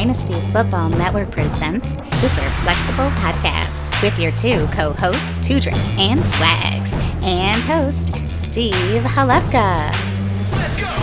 Dynasty Football Network presents Super Flexible Podcast with your two co-hosts, Two Drink and Swags, and host, Steve Halepka. Let's go!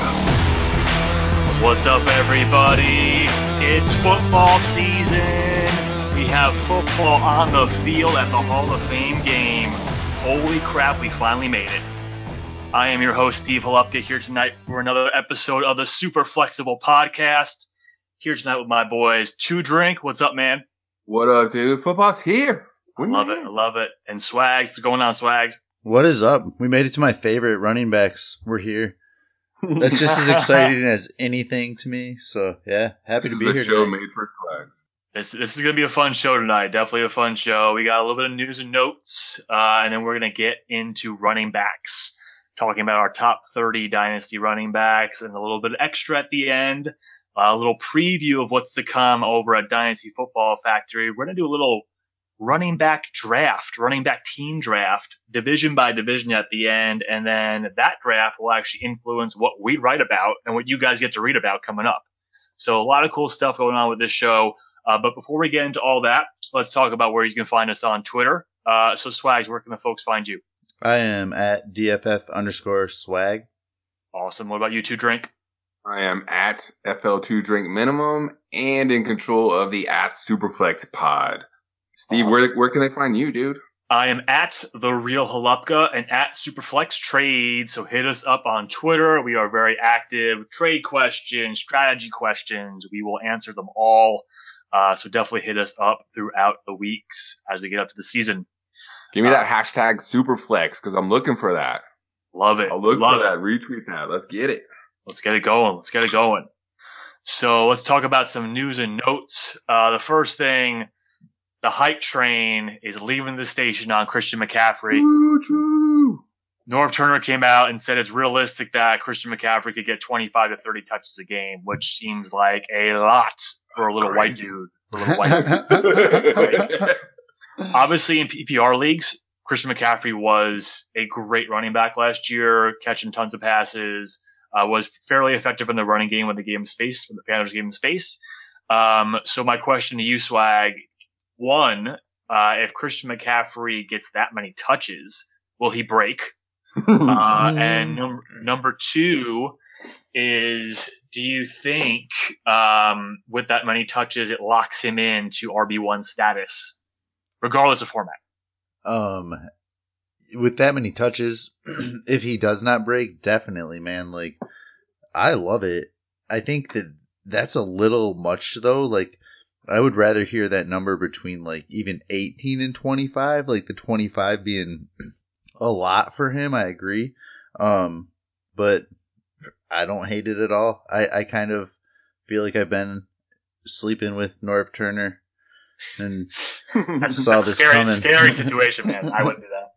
What's up, everybody? It's football season. We have football on the field at the Hall of Fame game. Holy crap, we finally made it. I am your host, Steve Halepka, here tonight for another episode of the Super Flexible Podcast. Here tonight with my boys, Two Drink. What's up, man? What up, dude? Football's here. I love it. And Swags, what's going on, Swags? What is up? We made it to my favorite running backs. We're here. That's just as exciting as anything to me. So, yeah, happy to be here. This is a show made for Swags. This is going to be a fun show tonight. Definitely a fun show. We got a little bit of news and notes, and then we're going to get into running backs, talking about our top 30 dynasty running backs and a little bit extra at the end, a little preview of what's to come over at Dynasty Football Factory. We're going to do a little running back draft, running back team draft, division by division at the end, and then that draft will actually influence what we write about and what you guys get to read about coming up. So a lot of cool stuff going on with this show. But before we get into all that, let's talk about where you can find us on Twitter. So Swags, where can the folks find you? I am at DFF_swag. Awesome. What about you, Two Drink? I am at FL2 Drink Minimum and in control of the at Superflex Pod. Steve, where can they find you, dude? I am at The Real Halepka and at Superflex Trade. So hit us up on Twitter. We are very active. Trade questions, strategy questions. We will answer them all. So definitely hit us up throughout the weeks as we get up to the season. Give me that hashtag Superflex because I'm looking for that. Love it. I'll look for that. Retweet that. Let's get it. Let's get it going. So let's talk about some news and notes. The first thing, the hype train is leaving the station on Christian McCaffrey. True. Norv Turner came out and said it's realistic that Christian McCaffrey could get 25 to 30 touches a game, which seems like a lot for a little white dude. Obviously, in PPR leagues, Christian McCaffrey was a great running back last year, catching tons of passes, was fairly effective in the running game when they gave him space, when the Panthers gave him space. So my question to you, Swag, one, if Christian McCaffrey gets that many touches, will he break? And number two is, do you think with that many touches, it locks him into RB1 status, regardless of format? With that many touches, if he does not break, definitely, man. Like, I love it. I think that's a little much, though. Like, I would rather hear that number between, like, even 18 and 25. Like, the 25 being a lot for him, I agree. But I don't hate it at all. I kind of feel like I've been sleeping with Norv Turner and saw this coming. Scary situation, man. I wouldn't do that.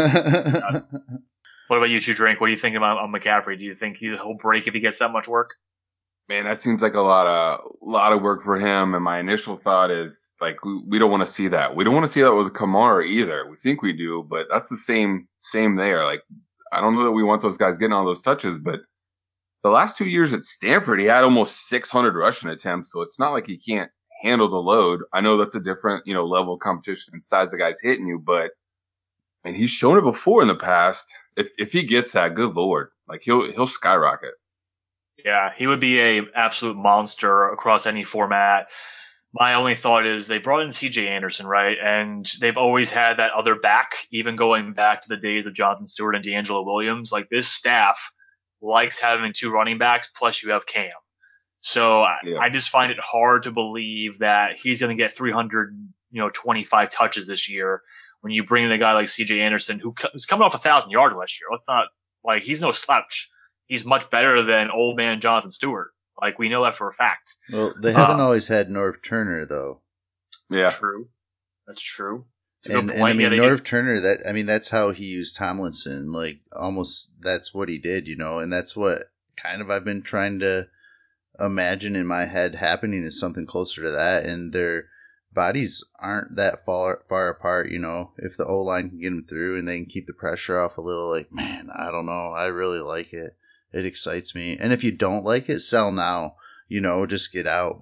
What about you, Two Drink? What do you think about on McCaffrey? Do you think he'll break if he gets that much work? Man, that seems like a lot of work for him. And my initial thought is like, we don't want to see that. We don't want to see that with Kamara either. We think we do, but that's the same there. Like, I don't know that we want those guys getting all those touches, but the last 2 years at Stanford, he had almost 600 rushing attempts. So it's not like he can't handle the load. I know that's a different, level of competition and size of guys hitting you, but and he's shown it before in the past. If he gets that, good Lord, like he'll skyrocket. Yeah, he would be a absolute monster across any format. My only thought is they brought in CJ Anderson, right? And they've always had that other back, even going back to the days of Jonathan Stewart and D'Angelo Williams. Like, this staff likes having two running backs, plus you have Cam. So yeah. I just find it hard to believe that he's going to get 325 touches this year when you bring in a guy like CJ Anderson, who's coming off 1,000 yards last year. Let's not, like, he's no slouch. He's much better than old man Jonathan Stewart. Like, we know that for a fact. Well, they haven't always had Norv Turner, though. Yeah. True. That's true. And I mean, Norv Turner, that's how he used Tomlinson. Like, almost that's what he did, and that's what kind of I've been trying to imagine in my head happening, is something closer to that. And their bodies aren't that far apart, if the O-line can get them through and they can keep the pressure off a little. Like, man, I don't know. I really like it. It excites me. And if you don't like it, sell now, just get out. But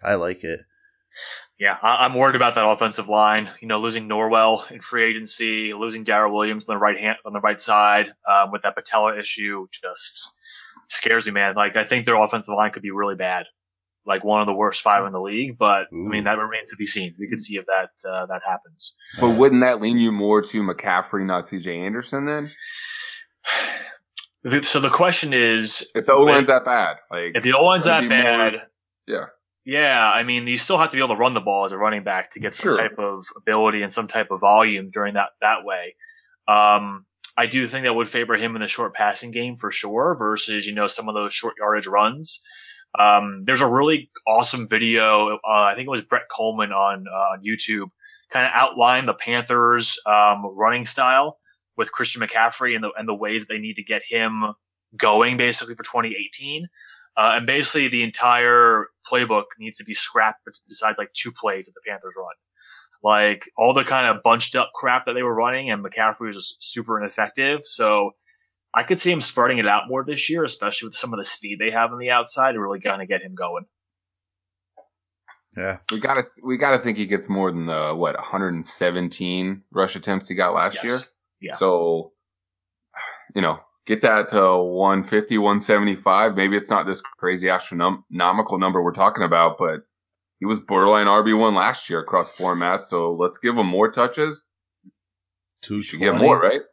I like it. Yeah, I'm worried about that offensive line. Losing Norwell in free agency, losing Darrell Williams on the right side with that patella issue just scares me, man. Like, I think their offensive line could be really bad, like one of the worst 5 in the league. But Ooh. I mean, that remains to be seen. We could see if that happens. But wouldn't that lean you more to McCaffrey, not C.J. Anderson, then? So the question is, if the O-line's that bad, if the O-line's that bad, yeah. Yeah, I mean, you still have to be able to run the ball as a running back to get some type of ability and some type of volume during that way. I do think that would favor him in the short passing game for sure versus, some of those short yardage runs. There's a really awesome video. I think it was Brett Coleman on YouTube kind of outlined the Panthers running style with Christian McCaffrey and the ways that they need to get him going basically for 2018. And basically the entire playbook needs to be scrapped besides like 2 plays that the Panthers run. Like all the kind of bunched up crap that they were running, and McCaffrey was just super ineffective. So I could see him spreading it out more this year, especially with some of the speed they have on the outside to really kind of get him going. Yeah. We gotta think he gets more than the 117 rush attempts he got last year. Yeah. So, get that to 150, 175. Maybe it's not this crazy astronomical number we're talking about, but he was borderline RB1 last year across formats. So let's give him more touches. 220. Should get more, right?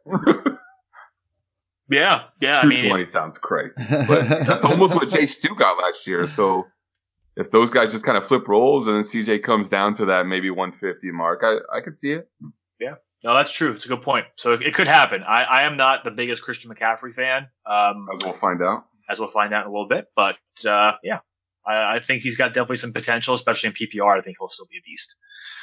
Yeah. 220 sounds crazy, but that's almost what Jay Stu got last year. So if those guys just kind of flip roles and then CJ comes down to that maybe 150 mark, I could see it. Yeah. No, that's true. It's a good point. So it could happen. I am not the biggest Christian McCaffrey fan. As we'll find out. As we'll find out in a little bit. But, I think he's got definitely some potential, especially in PPR. I think he'll still be a beast.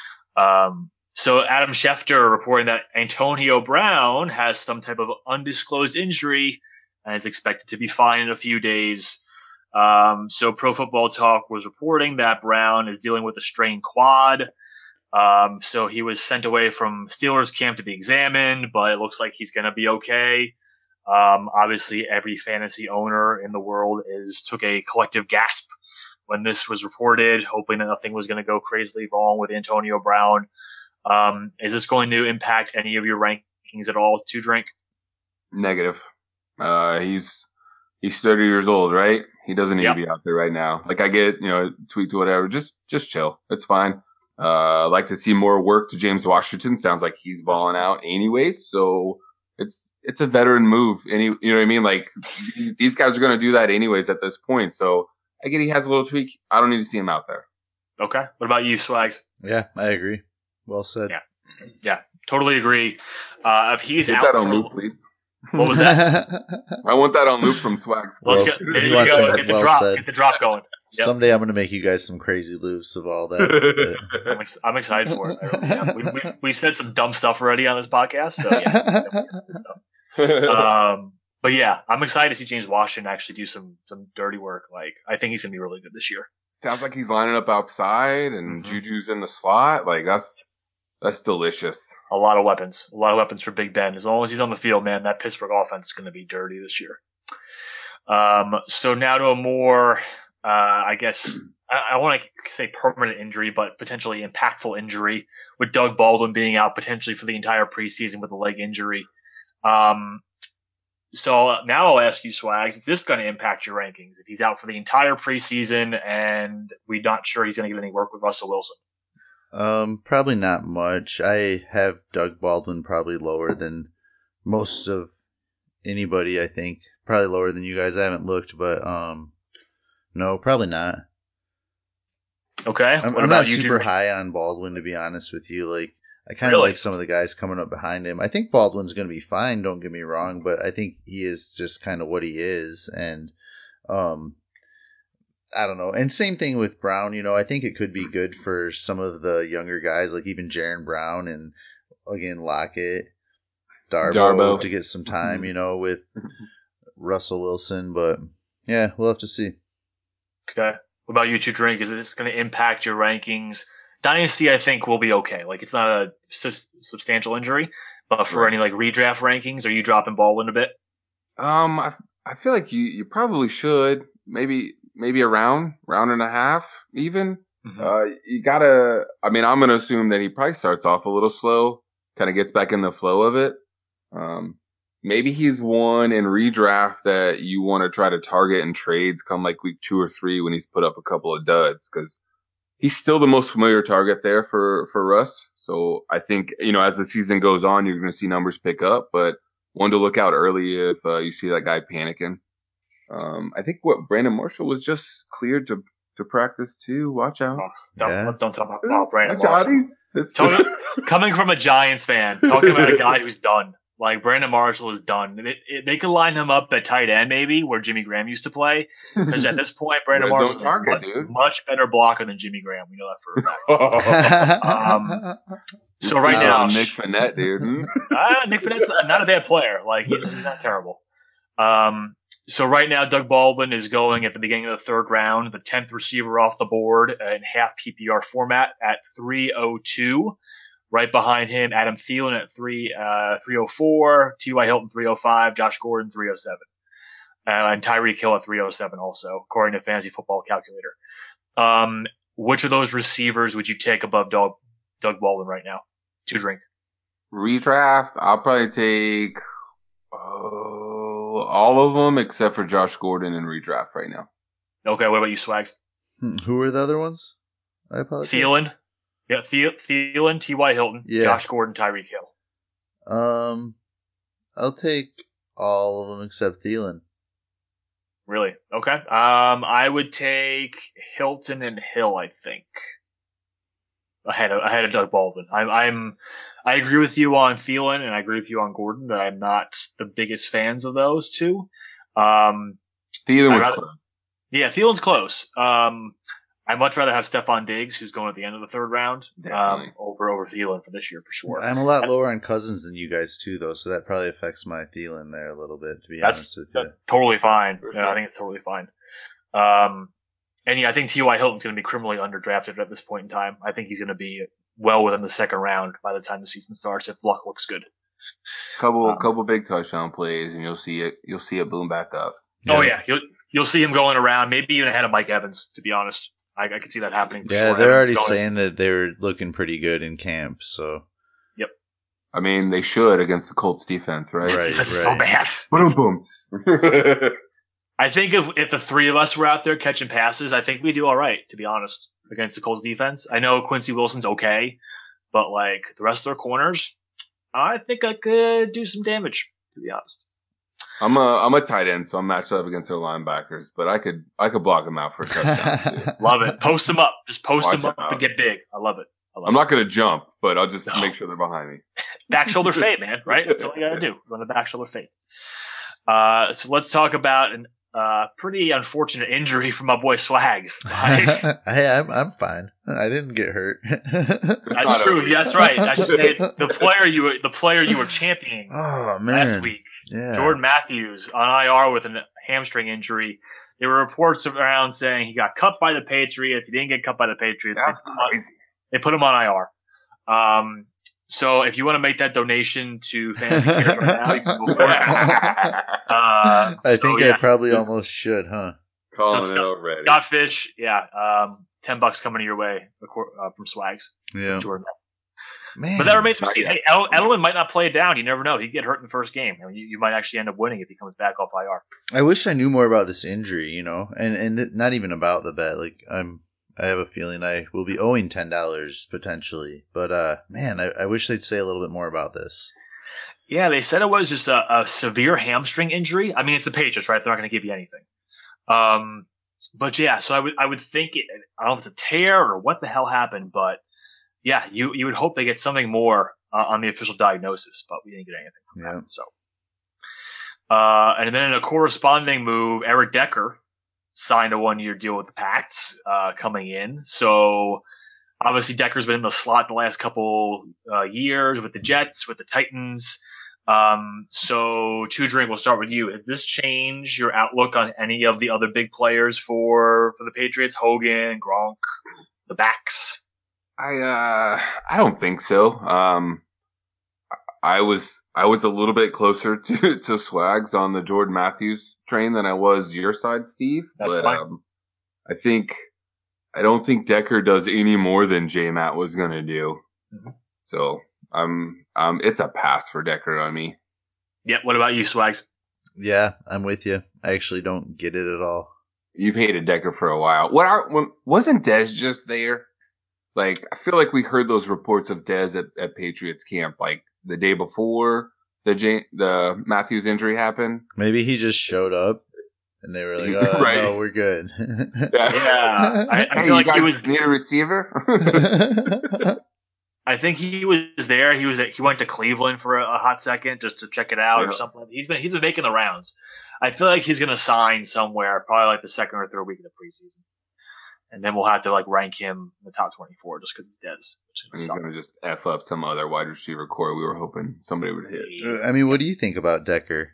So Adam Schefter reporting that Antonio Brown has some type of undisclosed injury and is expected to be fine in a few days. So Pro Football Talk was reporting that Brown is dealing with a strained quad. So he was sent away from Steelers camp to be examined, but it looks like he's going to be okay. Obviously every fantasy owner in the world took a collective gasp when this was reported, hoping that nothing was going to go crazily wrong with Antonio Brown. Is this going to impact any of your rankings at all to drink? Negative. He's 30 years old, right? He doesn't need to be out there right now. Like I get, tweet to whatever. Just chill. It's fine. Like to see more work to James Washington. Sounds like he's balling out anyway. So it's a veteran move. You know what I mean? Like these guys are going to do that anyways at this point. So I get he has a little tweak. I don't need to see him out there. Okay. What about you, Swags? Yeah, I agree. Well said. Yeah, totally agree. If he's Get out that on loop, please. What was that? I want that on loop from Swags. Let's get, there you go. Get the drop. Get the drop going. Yep. Someday I'm going to make you guys some crazy loops of all that. I'm excited for it. We said some dumb stuff already on this podcast, so good stuff. But yeah, I'm excited to see James Washington actually do some dirty work. Like I think he's going to be really good this year. Sounds like he's lining up outside and Juju's in the slot. Like that's delicious. A lot of weapons for Big Ben. As long as he's on the field, man, that Pittsburgh offense is going to be dirty this year. So now to a more, I guess, I want to say permanent injury, but potentially impactful injury with Doug Baldwin being out potentially for the entire preseason with a leg injury. So now I'll ask you, Swags, is this going to impact your rankings if he's out for the entire preseason and we're not sure he's going to get any work with Russell Wilson? Probably not much. I have Doug Baldwin probably lower than most of anybody, I think. Probably lower than you guys. I haven't looked, but no, probably not. Okay. I'm not super high on Baldwin, to be honest with you. Like, I kind of like some of the guys coming up behind him. I think Baldwin's going to be fine, don't get me wrong, but I think he is just kind of what he is. And I don't know. And same thing with Brown. I think it could be good for some of the younger guys, like even Jaron Brown and, again, Lockett, Darbo. To get some time, with Russell Wilson. But, yeah, we'll have to see. Okay. What about you two, Drink? Is this going to impact your rankings? Dynasty, I think, will be okay. Like, it's not a substantial injury, but for any, like, redraft rankings, are you dropping Baldwin a bit? I feel like you probably should. Maybe a round and a half, even. You gotta. I mean, I'm gonna assume that he probably starts off a little slow, kind of gets back in the flow of it. Maybe he's one in redraft that you want to try to target in trades come like week 2 or 3 when he's put up a couple of duds, because he's still the most familiar target there for Russ. So I think, as the season goes on, you're going to see numbers pick up, but one to look out early if you see that guy panicking. I think Brandon Marshall was just cleared to practice too. Watch out. Don't talk about Brandon Marshall. Coming from a Giants fan, talking about a guy who's done. Like, Brandon Marshall is done. They could line him up at tight end, maybe, where Jimmy Graham used to play. Because at this point, Brandon Marshall is much better blocker than Jimmy Graham. We know that for a fact. So right now, Nick Fournette, dude. Nick Fournette's not a bad player. Like, he's not terrible. So right now, Doug Baldwin is going at the beginning of the 3rd round, the 10th receiver off the board in half PPR format at 302. Right behind him, Adam Thielen at 304, T.Y. Hilton 305, Josh Gordon 307, and Tyreek Hill at 307 also, according to Fantasy Football Calculator. Which of those receivers would you take above Doug Baldwin right now to drink? Redraft, I'll probably take all of them except for Josh Gordon in redraft right now. Okay, what about you, Swags? Who are the other ones? I apologize. Thielen. Yeah, Thielen, T.Y. Hilton, Josh Gordon, Tyreek Hill. I'll take all of them except Thielen. Really? Okay. I would take Hilton and Hill, I think, ahead of Doug Baldwin. I agree with you on Thielen, and I agree with you on Gordon that I'm not the biggest fans of those two. Thielen was close. Yeah, Thielen's close. I'd much rather have Stephon Diggs, who's going at the end of the 3rd round, over Thielen for this year for sure. I'm a lot lower on Cousins than you guys too, though, so that probably affects my Thielen there a little bit. To be honest with you, that's totally fine. Sure. I think it's totally fine. And I think T.Y. Hilton's going to be criminally underdrafted at this point in time. I think he's going to be well within the 2nd round by the time the season starts if luck looks good. Couple big touchdown plays, and you'll see it boom back up. Yeah. Oh yeah, you'll see him going around, maybe even ahead of Mike Evans. To be honest. I could see that happening. For sure. They're already saying that they were looking pretty good in camp. So, yep. I mean, they should against the Colts defense, right? That's so bad. Boom. I think if the 3 of us were out there catching passes, I think we do all right. To be honest, against the Colts defense, I know Quincy Wilson's okay, but like the rest of their corners, I think I could do some damage. To be honest. I'm a tight end, so I'm matched up against their linebackers, but I could block them out for a touchdown. Love it. Post them up. Just post them up and get big. I love it. I'm not going to jump, but I'll just make sure they're behind me. Back shoulder fade, man. Right? That's all you got to do. Run the back shoulder fade. So let's talk about an pretty unfortunate injury from my boy Swags. Hey, I'm fine. I didn't get hurt. That's true. That's right. I should say the player you were championing last week. Yeah. Jordan Matthews on IR with a hamstring injury. There were reports around saying he got cut by the Patriots. He didn't get cut by the Patriots. That's crazy. They put him on IR. So if you want to make that donation to Fantasy Cares right now, you can go for it. I think I probably almost should, huh? Calling it already. Scott Fish, $10 coming your way from Swags. Yeah. Jordan. Man, but that remains to be seen. Hey, Edelman might not play it down. You never know. He'd get hurt in the first game. You might actually end up winning if he comes back off IR. I wish I knew more about this injury, and not even about the bet. Like I have a feeling I will be owing $10 potentially. But man, I wish they'd say a little bit more about this. Yeah, they said it was just a severe hamstring injury. I mean, it's the Patriots, right? They're not going to give you anything. But yeah, so I would think I don't know if it's a tear or what the hell happened, but yeah, you would hope they get something more on the official diagnosis, but we didn't get anything from that. So, and then in a corresponding move, Eric Decker signed a 1-year deal with the Pats coming in. So obviously Decker's been in the slot the last couple years with the Jets, with the Titans. So Tudrin, we'll start with you. Has this changed your outlook on any of the other big players for the Patriots? Hogan, Gronk, the backs? I don't think so. I was a little bit closer to Swags on the Jordan Matthews train than I was your side, Steve. That's fine. I think I don't think Decker does any more than J-Matt was going to do. Mm-hmm. So it's a pass for Decker on me. Yeah. What about you, Swags? Yeah, I'm with you. I actually don't get it at all. You've hated Decker for a while. Wasn't Dez just there? Like, I feel like we heard those reports of Dez at Patriots camp, like the day before the Matthews injury happened. Maybe he just showed up and they were like, "Oh, right. No, we're good." Yeah, I feel like he was need a receiver. I think he was there. He went to Cleveland for a hot second just to check it out or something. He's been making the rounds. I feel like he's going to sign somewhere, probably like the second or third week of the preseason, and then we'll have to like rank him in the top 24 just because he's Dez. He's going to just f up some other wide receiver core we were hoping somebody would hit. I mean, what do you think about Decker?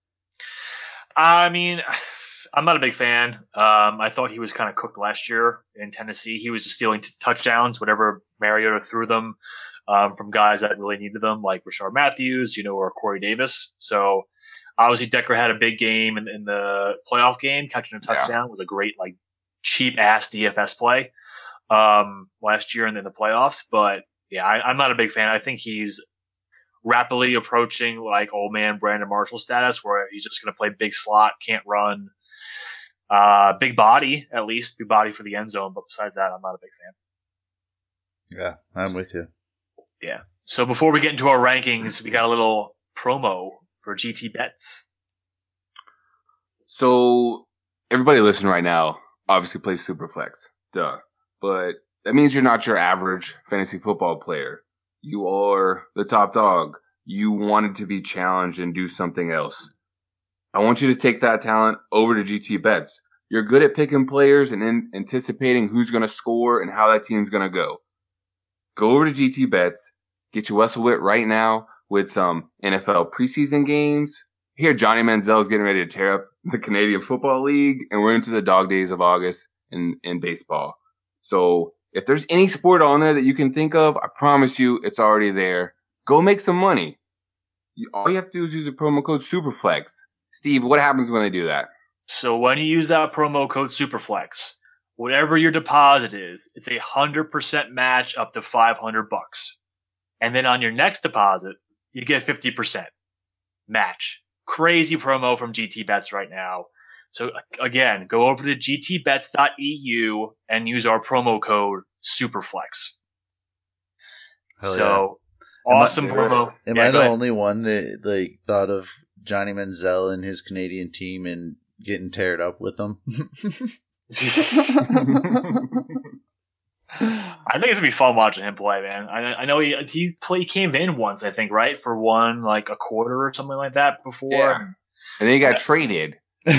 I mean, I'm not a big fan. I thought he was kind of cooked last year in Tennessee. He was just stealing touchdowns, whatever Mariota threw them, from guys that really needed them, like Rashard Matthews, or Corey Davis. So obviously Decker had a big game in the playoff game, catching a touchdown was a great, like, cheap ass DFS play, last year in the playoffs. But yeah, I'm not a big fan. I think he's rapidly approaching like old man Brandon Marshall status, where he's just going to play big slot, can't run. Big body for the end zone, but besides that, I'm not a big fan. Yeah, I'm with you. Yeah. So before we get into our rankings, we got a little promo for GT Bets. So everybody listening right now obviously plays Superflex, duh. But that means you're not your average fantasy football player. You are the top dog. You wanted to be challenged and do something else. I want you to take that talent over to GT Bets. You're good at picking players and anticipating who's going to score and how that team's going to go. Go over to GT Bets. Get your Wessel Witt right now with some NFL preseason games. Here, Johnny Manziel's getting ready to tear up the Canadian Football League, and we're into the dog days of August in baseball. So if there's any sport on there that you can think of, I promise you it's already there. Go make some money. All you have to do is use the promo code SUPERFLEX. Steve, what happens when they do that? So when you use that promo code SUPERFLEX, whatever your deposit is, it's 100% match up to $500. And then on your next deposit, you get 50% match. Crazy promo from GT Bets right now. So again, go over to gtbets.eu and use our promo code SUPERFLEX. So awesome promo. Am I the only one that thought of Johnny Manziel and his Canadian team and getting teared up with them? I think it's gonna be fun watching him play, man. I know he came in once, I think, right, for one like a quarter or something like that before. Yeah. And then he got traded.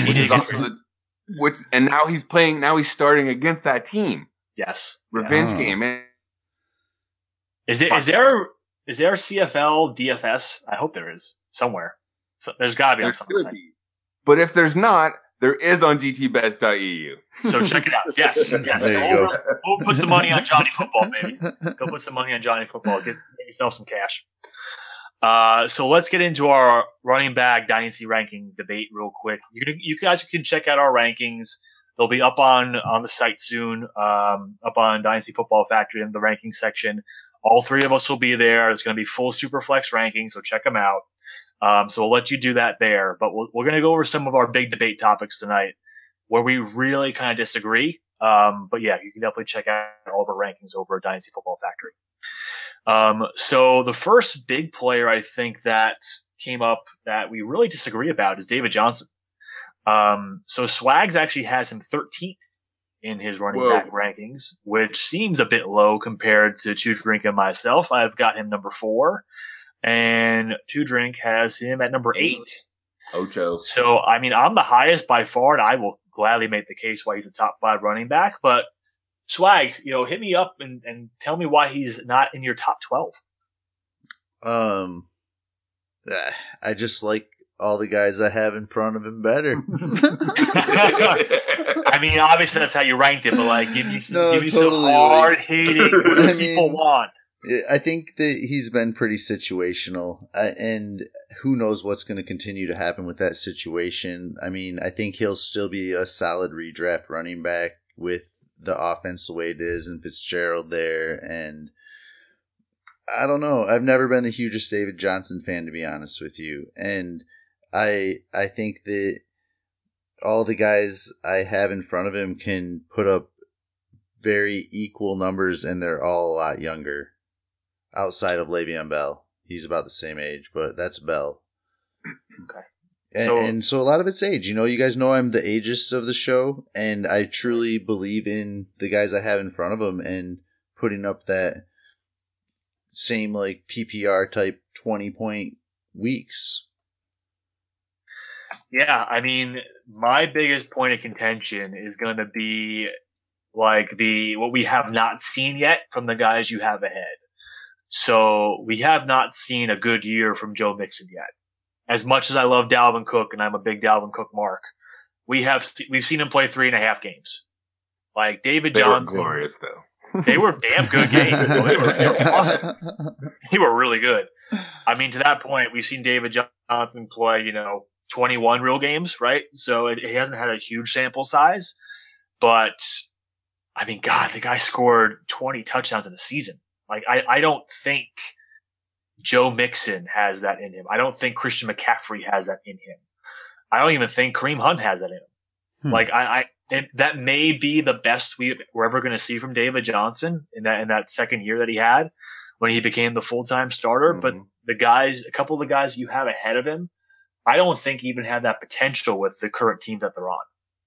And now he's playing. Now he's starting against that team. Yes, revenge game. Man. Is there CFL DFS? I hope there is somewhere. So there's got to be on some site. But if there's not, there is on gtbets.eu. So check it out. Yes. There you go. Go put some money on Johnny Football, baby. Go put some money on Johnny Football. Get yourself some cash. So let's get into our running back dynasty ranking debate real quick. You guys can check out our rankings. They'll be up on the site soon, up on Dynasty Football Factory in the ranking section. All three of us will be there. It's going to be full Superflex rankings, so check them out. So we'll let you do that there. But we're going to go over some of our big debate topics tonight where we really kind of disagree. But yeah, you can definitely check out all of our rankings over at Dynasty Football Factory. So the first big player I think that came up that we really disagree about is David Johnson. So Swags actually has him 13th in his running back rankings, which seems a bit low compared to Two Drink and myself. I've got him number 4, and Two Drink has him at number 8. Ocho. So, I mean, I'm the highest by far, and I will gladly make the case why he's a top 5 running back. But Swags, hit me up and tell me why he's not in your top 12. I just like all the guys I have in front of him better. I mean, obviously that's how you ranked it, but give me some hard-hitting what people want. I think that he's been pretty situational, and who knows what's going to continue to happen with that situation. I mean, I think he'll still be a solid redraft running back with the offense the way it is and Fitzgerald there. And I don't know. I've never been the hugest David Johnson fan, to be honest with you. And I think that all the guys I have in front of him can put up very equal numbers, and they're all a lot younger. Outside of Le'Veon Bell. He's about the same age, but that's Bell. Okay. So a lot of it's age. You know, you guys know I'm the ageist of the show, and I truly believe in the guys I have in front of them and putting up that same like PPR type 20-point weeks. Yeah, I mean, my biggest point of contention is going to be like what we have not seen yet from the guys you have ahead. So we have not seen a good year from Joe Mixon yet. As much as I love Dalvin Cook, and I'm a big Dalvin Cook mark, we've seen him play 3.5 games. Like David Johnson, were glorious though. They were damn good games. They were awesome. They were really good. I mean, to that point, we've seen David Johnson play, 21 real games, right? So he hasn't had a huge sample size, but I mean, God, the guy scored 20 touchdowns in a season. Like, I don't think Joe Mixon has that in him. I don't think Christian McCaffrey has that in him. I don't even think Kareem Hunt has that in him. Like, that may be the best we're ever going to see from David Johnson in that second year that he had when he became the full-time starter. Mm-hmm. But a couple of the guys you have ahead of him, I don't think even have that potential with the current teams that they're on.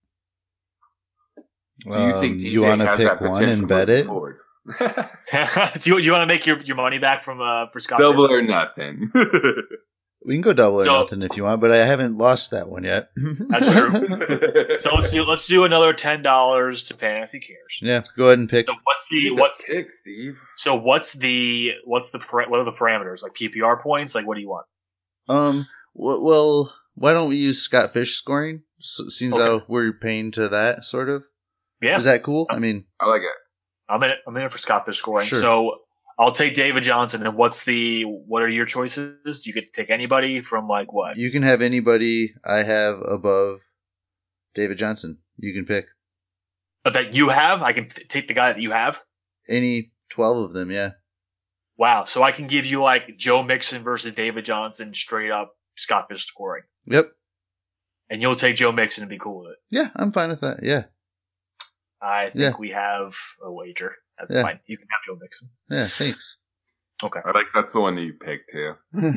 Do you think DJ you want to pick one and bet it? Do you want to make your money back for Scott? Double or nothing. We can go double or nothing if you want, but I haven't lost that one yet. That's true. So let's do another $10 to Fantasy Cares. Yeah, go ahead and pick. So what's pick, Steve? So what are the parameters? Like PPR points? Like what do you want? Well, why don't we use Scott Fish scoring? Seems how we're paying to that sort of. Yeah, is that cool? I mean, I like it. I'm in it for Scott Fish scoring. Sure. So I'll take David Johnson. And what are your choices? Do you get to take anybody from like what? You can have anybody I have above David Johnson. You can pick. That you have? I can take the guy that you have? Any 12 of them, yeah. Wow. So I can give you like Joe Mixon versus David Johnson, straight up Scott Fish scoring. Yep. And you'll take Joe Mixon and be cool with it. Yeah, I'm fine with that. Yeah. I think we have a wager. That's fine. You can have Joe Mixon. Yeah, thanks. Okay. I like that's the one that you picked too.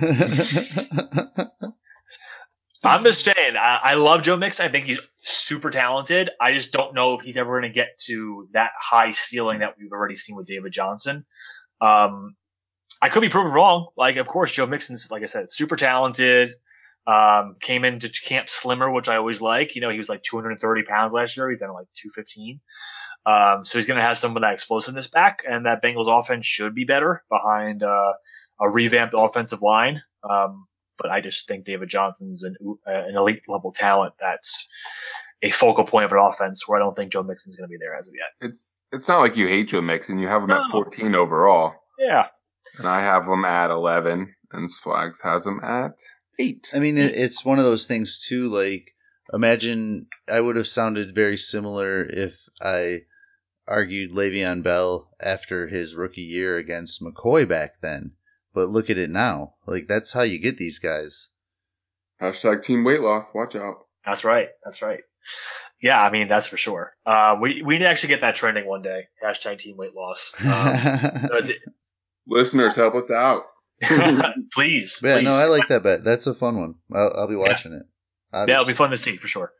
I'm just saying, I love Joe Mixon. I think he's super talented. I just don't know if he's ever going to get to that high ceiling that we've already seen with David Johnson. I could be proven wrong. Like, of course, Joe Mixon's, like I said, super talented. Came into camp slimmer, which I always like. He was like 230 pounds last year. He's down to like 215. So he's going to have some of that explosiveness back, and that Bengals offense should be better behind a revamped offensive line. But I just think David Johnson's an elite level talent that's a focal point of an offense where I don't think Joe Mixon's going to be there as of yet. It's not like you hate Joe Mixon. You have him at 14 overall. Yeah. And I have him at 11, and Swags has him at 8. I mean, it's one of those things too, like, imagine I would have sounded very similar if I argued Le'Veon Bell after his rookie year against McCoy back then. But look at it now. Like, that's how you get these guys. Hashtag team weight loss. Watch out. That's right. Yeah, I mean, that's for sure. We need to actually get that trending one day. Hashtag team weight loss. Listeners, help us out. Please. Yeah, please. no, I like that bet. That's a fun one. I'll be watching it. Yeah, it'll be fun to see for sure.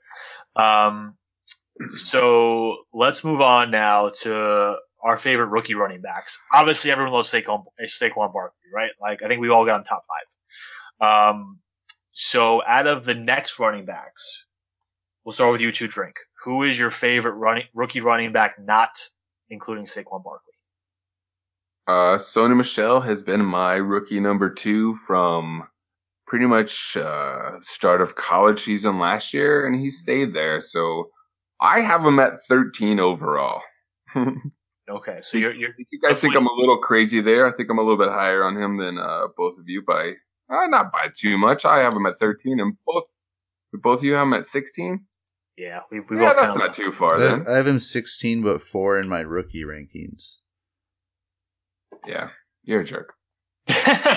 So let's move on now to our favorite rookie running backs. Obviously, everyone loves Saquon Barkley, right? Like, I think we all got him top 5. So out of the next running backs, we'll start with you two, Drink. Who is your favorite rookie running back, not including Saquon Barkley? Sony Michel has been my rookie number 2 from pretty much start of college season last year, and he stayed there. So I have him at 13 overall. Okay, so you're you guys think I'm a little crazy there? I think I'm a little bit higher on him than both of you by not by too much. I have him at 13, and both of you have him at 16. Yeah, we Yeah, both that's kind not of. too far then. I have him 16, but 4 in my rookie rankings. Yeah, you're a jerk. So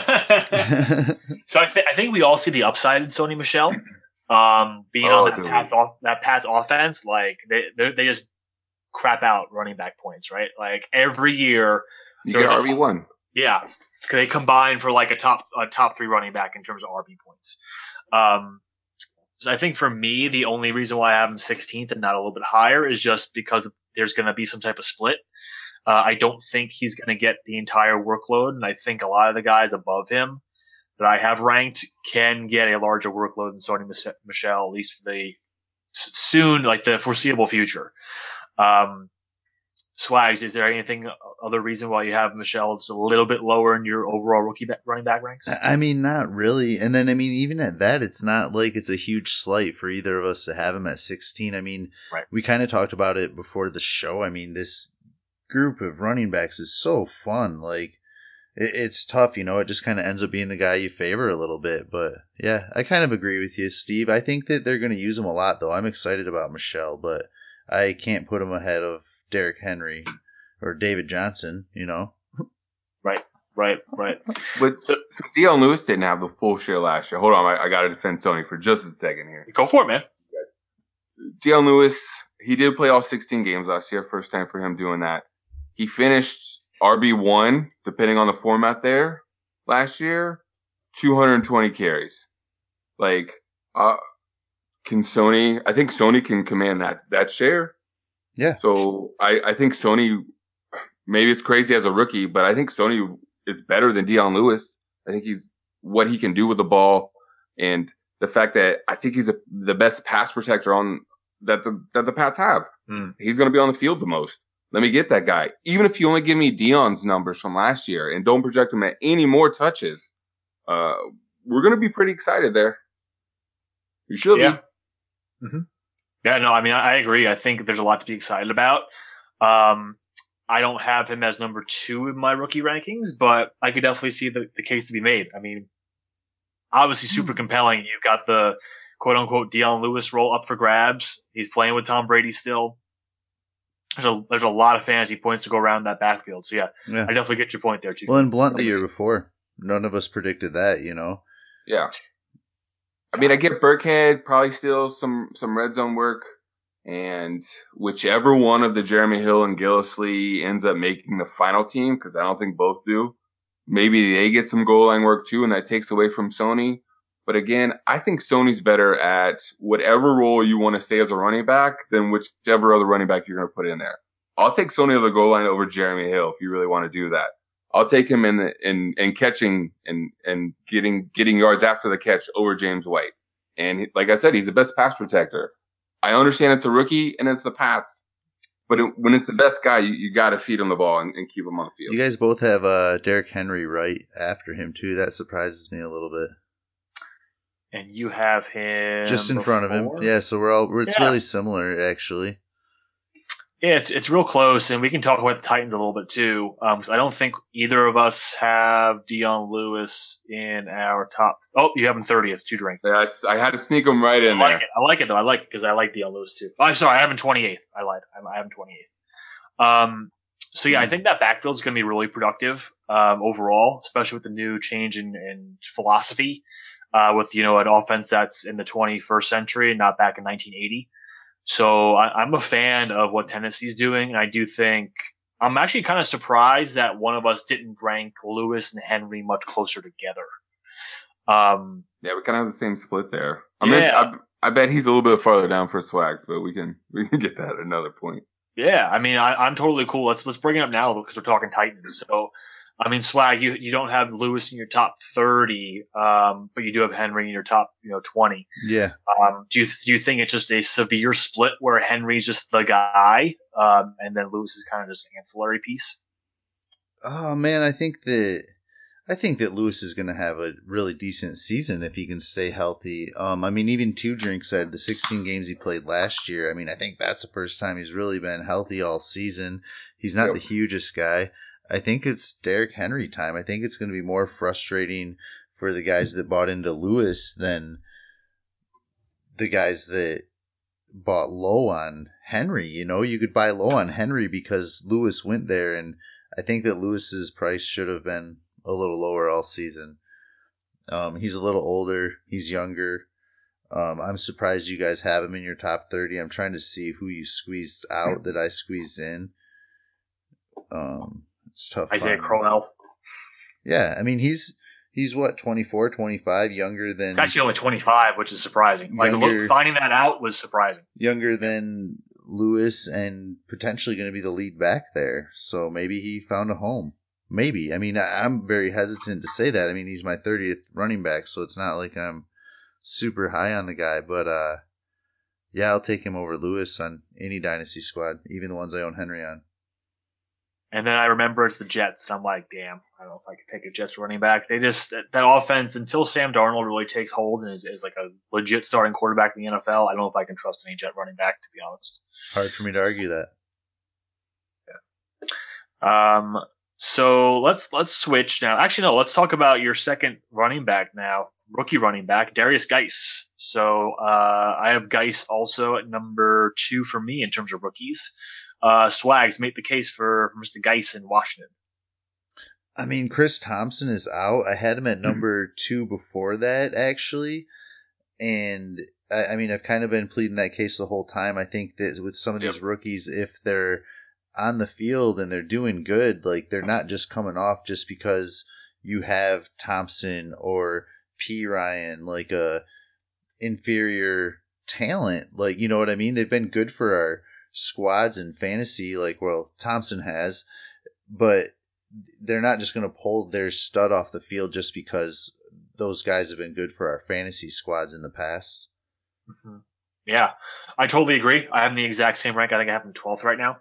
I think we all see the upside in Sony Michel. Being on that Pats offense, like they just crap out running back points, right? Like every year, You get RB1. Yeah, they combine for like a top 3 running back in terms of RB points. So I think for me, the only reason why I have him 16th and not a little bit higher is just because there's going to be some type of split. I don't think he's going to get the entire workload, and I think a lot of the guys above him that I have ranked can get a larger workload than Sony Michel, at least for the foreseeable future. Swags, is there anything other reason why you have Michel just a little bit lower in your overall rookie running back ranks? I mean, not really. And then, I mean, even at that, it's not like it's a huge slight for either of us to have him at 16. I mean, right. We kind of talked about it before the show. I mean, this group of running backs is so fun. Like, it's tough, it just kind of ends up being the guy you favor a little bit. But yeah, I kind of agree with you, Steve. I think that they're going to use him a lot, though. I'm excited about Michel, but I can't put him ahead of Derrick Henry or David Johnson, Right. But so Dion Lewis didn't have the full share last year. Hold on, I got to defend Sony for just a second here. Go for it, man. Dion Lewis, he did play all 16 games last year. First time for him doing that. He finished RB1, depending on the format there, last year, 220 carries. Like, I think Sony can command that share. Yeah. So I think Sony, maybe it's crazy as a rookie, but I think Sony is better than Dion Lewis. I think what he can do with the ball, and the fact that I think he's the best pass protector that the Pats have. He's going to be on the field the most. Let me get that guy. Even if you only give me Dion's numbers from last year and don't project him at any more touches, we're going to be pretty excited there. You should be. Mm-hmm. Yeah, no, I mean, I agree. I think there's a lot to be excited about. I don't have him as number 2 in my rookie rankings, but I could definitely see the case to be made. I mean, obviously super compelling. You've got the quote-unquote Dion Lewis role up for grabs. He's playing with Tom Brady still. There's a lot of fantasy points to go around that backfield. So, yeah, I definitely get your point there, too. Well, and Blunt the year before, none of us predicted that, Yeah. I mean, I get Burkhead, probably still some red zone work, and whichever one of the Jeremy Hill and Gillislee ends up making the final team, because I don't think both do, maybe they get some goal line work too, and that takes away from Sony. But again, I think Sony's better at whatever role you want to say as a running back than whichever other running back you're going to put in there. I'll take Sony on the goal line over Jeremy Hill if you really want to do that. I'll take him in catching and getting yards after the catch over James White. And like I said, he's the best pass protector. I understand it's a rookie and it's the Pats, but when it's the best guy, you got to feed him the ball and keep him on the field. You guys both have Derrick Henry right after him too. That surprises me a little bit. And you have him just in front of him. Yeah, so it's really similar actually. Yeah, it's real close, and we can talk about the Titans a little bit too. Because I don't think either of us have Dion Lewis in our top. Oh, you have him 30th. Two drink. Yeah, I had to sneak him right in there. I like it though. I like it because I like Dion Lewis too. Oh, I'm sorry, I have him 28th. I lied. I have him 28th. So yeah, I think that backfield is going to be really productive overall, especially with the new change in philosophy. With an offense that's in the 21st century and not back in 1980. So I'm a fan of what Tennessee's doing, and I do think I'm actually kind of surprised that one of us didn't rank Lewis and Henry much closer together. Yeah, we kind of have the same split there. I bet he's a little bit farther down for Swags, but we can get that at another point. Yeah, I mean, I'm totally cool. Let's bring it up now because we're talking Titans. So, I mean, Swag, you don't have Lewis in your top 30, but you do have Henry in your top 20. Yeah. Do you think it's just a severe split where Henry's just the guy, and then Lewis is kind of just an ancillary piece? Oh man, I think that Lewis is going to have a really decent season if he can stay healthy. I mean, even Two Drink said the 16 games he played last year. I mean, I think that's the first time he's really been healthy all season. He's not the hugest guy. I think it's Derrick Henry time. I think it's going to be more frustrating for the guys that bought into Lewis than the guys that bought low on Henry. You could buy low on Henry because Lewis went there, and I think that Lewis's price should have been a little lower all season. He's a little older. He's younger. I'm surprised you guys have him in your top 30. I'm trying to see who you squeezed out that I squeezed in. It's tough. Isaiah Crowell. Yeah, I mean, he's what, 24, 25, younger than... It's actually only 25, which is surprising. Finding that out was surprising. Younger than Lewis and potentially going to be the lead back there. So maybe he found a home. Maybe. I mean, I'm very hesitant to say that. I mean, he's my 30th running back, so it's not like I'm super high on the guy. But, yeah, I'll take him over Lewis on any dynasty squad, even the ones I own Henry on. And then I remember it's the Jets, and I'm like, damn, I don't know if I could take a Jets running back. They just, that offense, until Sam Darnold really takes hold and is like a legit starting quarterback in the NFL, I don't know if I can trust any Jet running back, to be honest. Hard for me to argue that. Yeah. So let's switch now. Actually, no, let's talk about your second running back now, rookie running back, Darius Geis. So I have Geis also at number 2 for me in terms of rookies. Swags, make the case for Mr. Geis in Washington. I mean, Chris Thompson is out. I had him at number 2 before that, actually. And, I mean, I've kind of been pleading that case the whole time. I think that with some of these rookies, if they're on the field and they're doing good, like, they're not just coming off just because you have Thompson or P. Ryan, like a inferior talent. Like, you know what I mean? They've been good for our squads and fantasy, like, well, Thompson has, but they're not just going to pull their stud off the field just because those guys have been good for our fantasy squads in the past. Mm-hmm. Yeah, I totally agree. I have the exact same rank. I think I have him 12th right now.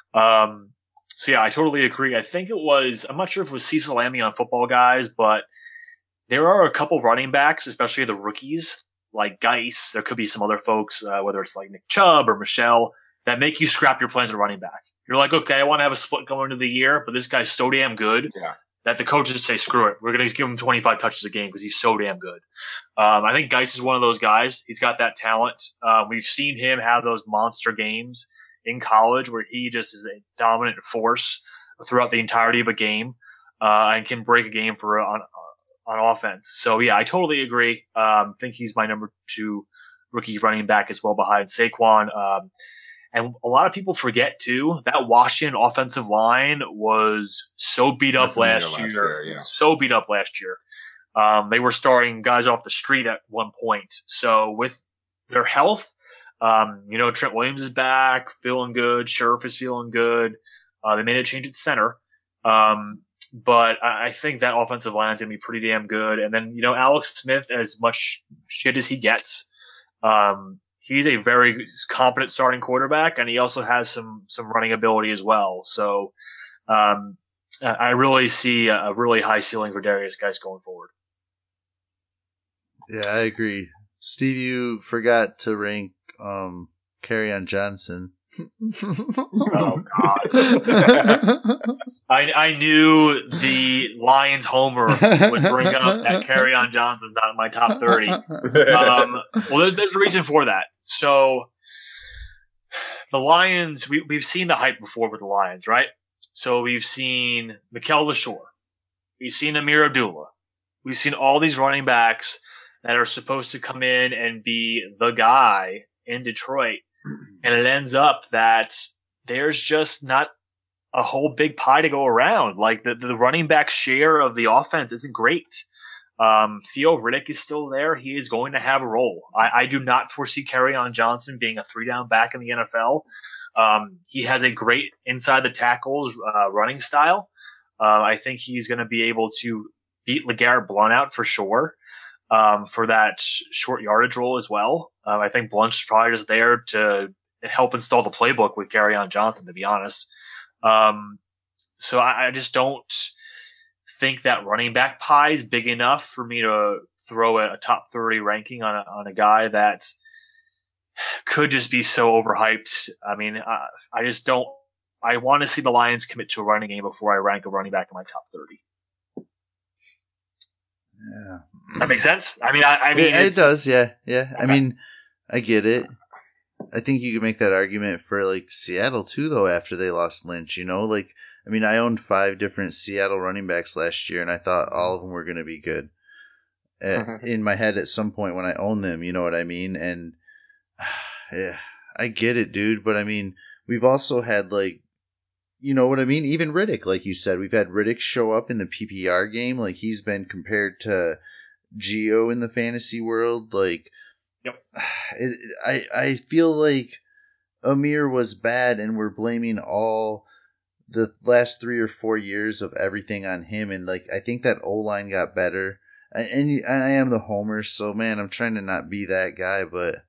So yeah, I totally agree. I think I'm not sure if it was Cecil Lammey on Football Guys, but there are a couple running backs, especially the rookies, like Geis. There could be some other folks, whether it's like Nick Chubb or Michelle, that make you scrap your plans at running back. You're like, okay, I want to have a split going into the year, but this guy's so damn good that the coaches say, screw it. We're going to give him 25 touches a game because he's so damn good. I think Geis is one of those guys. He's got that talent. We've seen him have those monster games in college where he just is a dominant force throughout the entirety of a game and can break a game on offense. So, yeah, I totally agree. Think he's my number 2 rookie running back as well behind Saquon. And a lot of people forget, too, that Washington offensive line was so beat up last year. So beat up last year. They were starting guys off the street at one point. So with their health, Trent Williams is back, feeling good. Scherf is feeling good. They made a change at center. But I think that offensive line is going to be pretty damn good. And then, Alex Smith, as much shit as he gets, he's a very competent starting quarterback, and he also has some running ability as well. So I really see a really high ceiling for Darius Geis going forward. Yeah, I agree. Steve, you forgot to rank Kerryon Johnson. Oh, God. I knew the Lions homer would bring up that Kerryon Johnson's not in my top 30. Well, there's a reason for that. So the Lions, we've seen the hype before with the Lions, right? So we've seen Mikel LaShore. We've seen Amir Abdullah. We've seen all these running backs that are supposed to come in and be the guy in Detroit. And it ends up that there's just not a whole big pie to go around. Like the running back share of the offense isn't great. Theo Riddick is still there. He is going to have a role. I do not foresee Kerryon Johnson being a 3-down back in the NFL. He has a great inside the tackles running style. I think he's going to be able to beat LeGarrette Blount out for sure. For that short yardage role as well. I think Blunt's probably just there to help install the playbook with Kerryon Johnson, to be honest. So I just don't think that running back pie is big enough for me to throw a top 30 ranking on a guy that could just be so overhyped. I mean, I just don't. I want to see the Lions commit to a running game before I rank a running back in my top 30. Yeah. That makes sense. I mean, I mean, it does. Yeah. I mean, I get it. I think you could make that argument for like Seattle too, though. After they lost Lynch, like I mean, I owned 5 different Seattle running backs last year, and I thought all of them were going to be good. In my head, at some point when I owned them, you know what I mean? And yeah, I get it, dude. But I mean, we've also had like, you know what I mean? Even Riddick, like you said, we've had Riddick show up in the PPR game. Like he's been compared to Geo in the fantasy world. Like, yep. I feel like Amir was bad, and we're blaming all the last 3 or 4 years of everything on him. And like, I think that O-line got better. And I am the homer, so man, I'm trying to not be that guy, but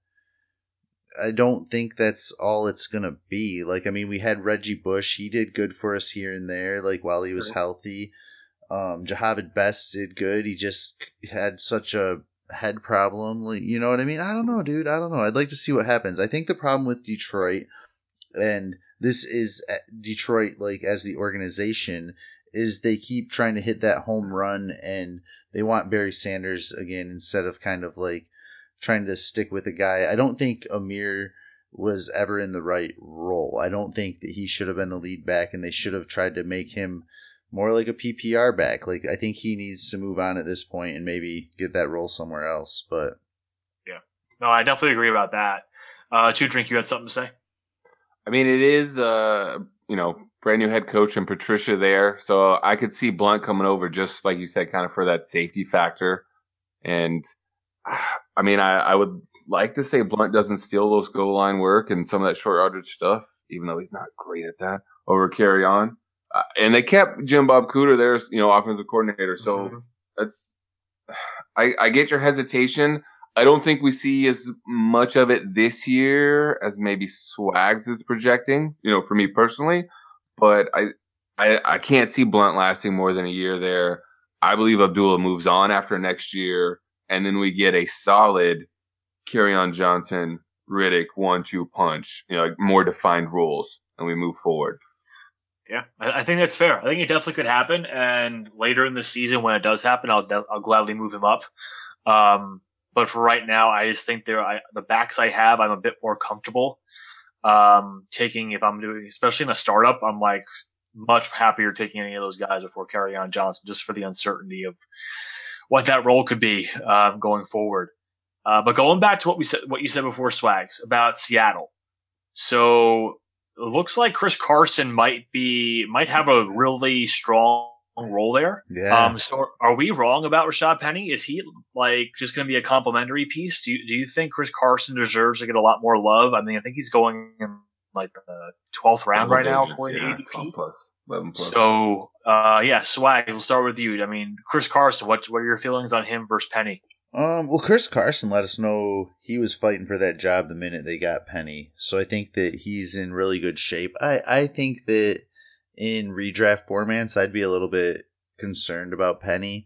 I don't think that's all it's gonna be. Like, I mean, we had Reggie Bush; he did good for us here and there, like while he was healthy. Jahavid Best did good. He just had such a head problem, like, you know what I mean? I don't know, dude. I don't know. I'd like to see what happens. I think the problem with Detroit, and this is Detroit, like as the organization, is they keep trying to hit that home run and they want Barry Sanders again instead of kind of like trying to stick with a guy. I don't think Amir was ever in the right role. I don't think that he should have been the lead back, and they should have tried to make him more like a PPR back. Like, I think he needs to move on at this point and maybe get that role somewhere else. But yeah, no, I definitely agree about that. Two Drink, you had something to say? I mean, it is, brand new head coach and Patricia there. So I could see Blunt coming over, just like you said, kind of for that safety factor. And I mean, I would like to say Blunt doesn't steal those goal line work and some of that short yardage stuff, even though he's not great at that, over Carry On. And they kept Jim Bob Cooter there, offensive coordinator. So that's, I get your hesitation. I don't think we see as much of it this year as maybe Swags is projecting, for me personally. But I can't see Blunt lasting more than a year there. I believe Abdullah moves on after next year, and then we get a solid Kerryon Johnson, Riddick 1-2 punch, like more defined roles, and we move forward. Yeah, I think that's fair. I think it definitely could happen, and later in the season when it does happen, I'll gladly move him up. But for right now, I just think the backs I have, I'm a bit more comfortable taking. If I'm doing, especially in a startup, I'm like much happier taking any of those guys before Kerryon Johnson, just for the uncertainty of what that role could be going forward. But going back to what you said before, Swags, about Seattle. So it looks like Chris Carson might have a really strong role there. Yeah. So are we wrong about Rashad Penny? Is he like just going to be a complimentary piece? Do you think Chris Carson deserves to get a lot more love? I mean, I think he's going in like the 12th round right now, according to ADP. 11 plus. So, Swag, we'll start with you. I mean, Chris Carson, what are your feelings on him versus Penny? Well, Chris Carson let us know he was fighting for that job the minute they got Penny. So I think that he's in really good shape. I think that in redraft formats, I'd be a little bit concerned about Penny.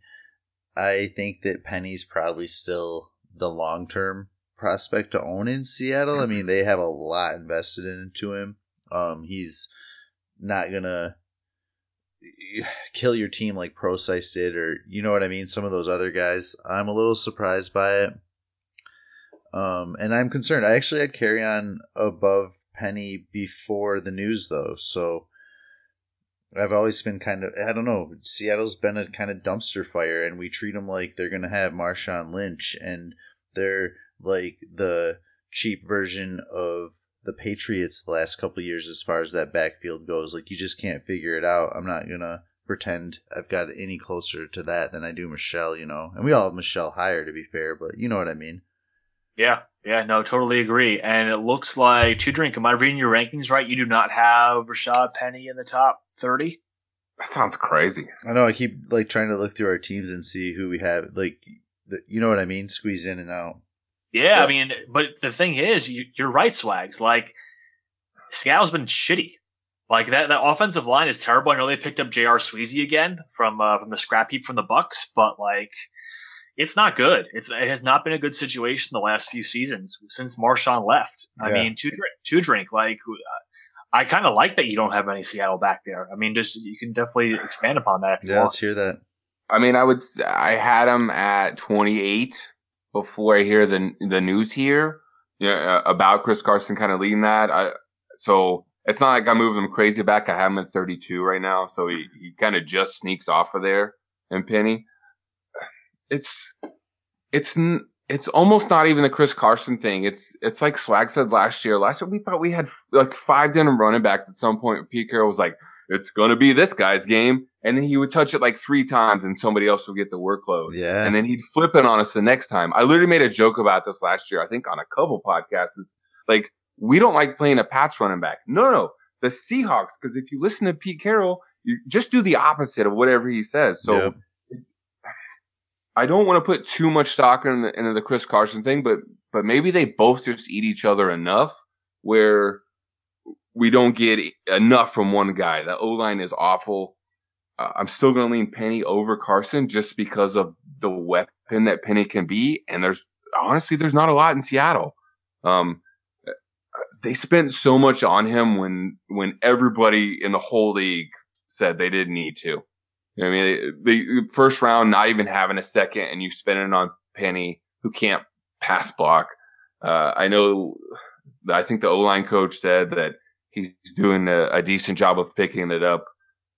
I think that Penny's probably still the long-term prospect to own in Seattle. I mean, they have a lot invested into him. He's not going to kill your team like Procise did, or you know what I mean, some of those other guys. I'm a little surprised by it. And I'm concerned. I actually had Kerryon above Penny before the news, though, so I've always been kind of, I don't know, Seattle's been a kind of dumpster fire, and we treat them like they're going to have Marshawn Lynch, and they're like the cheap version of the Patriots the last couple of years as far as that backfield goes. Like, you just can't figure it out. I'm not going to pretend I've got any closer to that than I do Michelle, And we all have Michelle higher, to be fair, but you know what I mean. Yeah, no, totally agree. And it looks like, Two Drink, am I reading your rankings right? You do not have Rashad Penny in the top 30? That sounds crazy. I know, I keep like trying to look through our teams and see who we have, like, you know what I mean? Squeeze in and out. Yeah, I mean, but the thing is, you're right, Swags. Like, Seattle's been shitty. Like, that offensive line is terrible. I know they picked up J.R. Sweezy again from the scrap heap from the Bucks, but like, it's not good. It has not been a good situation the last few seasons since Marshawn left. I mean, Two Drink, like, I kind of like that you don't have any Seattle back there. I mean, just you can definitely expand upon that if you want. Let's hear that. I mean, I had him at 28 before I hear the news here, about Chris Carson kind of leading that. So it's not like I'm moving him crazy back. I have him at 32 right now. So he kind of just sneaks off of there in Penny. It's almost not even the Chris Carson thing. It's like Swag said last year. Last year we thought we had like 5 different running backs at some point. Pete Carroll was like, it's going to be this guy's game. And then he would touch it like 3 times and somebody else would get the workload. Yeah. And then he'd flip it on us the next time. I literally made a joke about this last year, I think on a couple podcasts, is like, we don't like playing a Pats running back. No. The Seahawks, because if you listen to Pete Carroll, you just do the opposite of whatever he says. So I don't want to put too much stock into the Chris Carson thing, but maybe they both just eat each other enough where we don't get enough from one guy. The O-line is awful. I'm still going to lean Penny over Carson just because of the weapon that Penny can be. And there's not a lot in Seattle. They spent so much on him when everybody in the whole league said they didn't need to. You know what I mean? The first round, not even having a second, and you spend it on Penny, who can't pass block. I think the O-line coach said that he's doing a decent job of picking it up.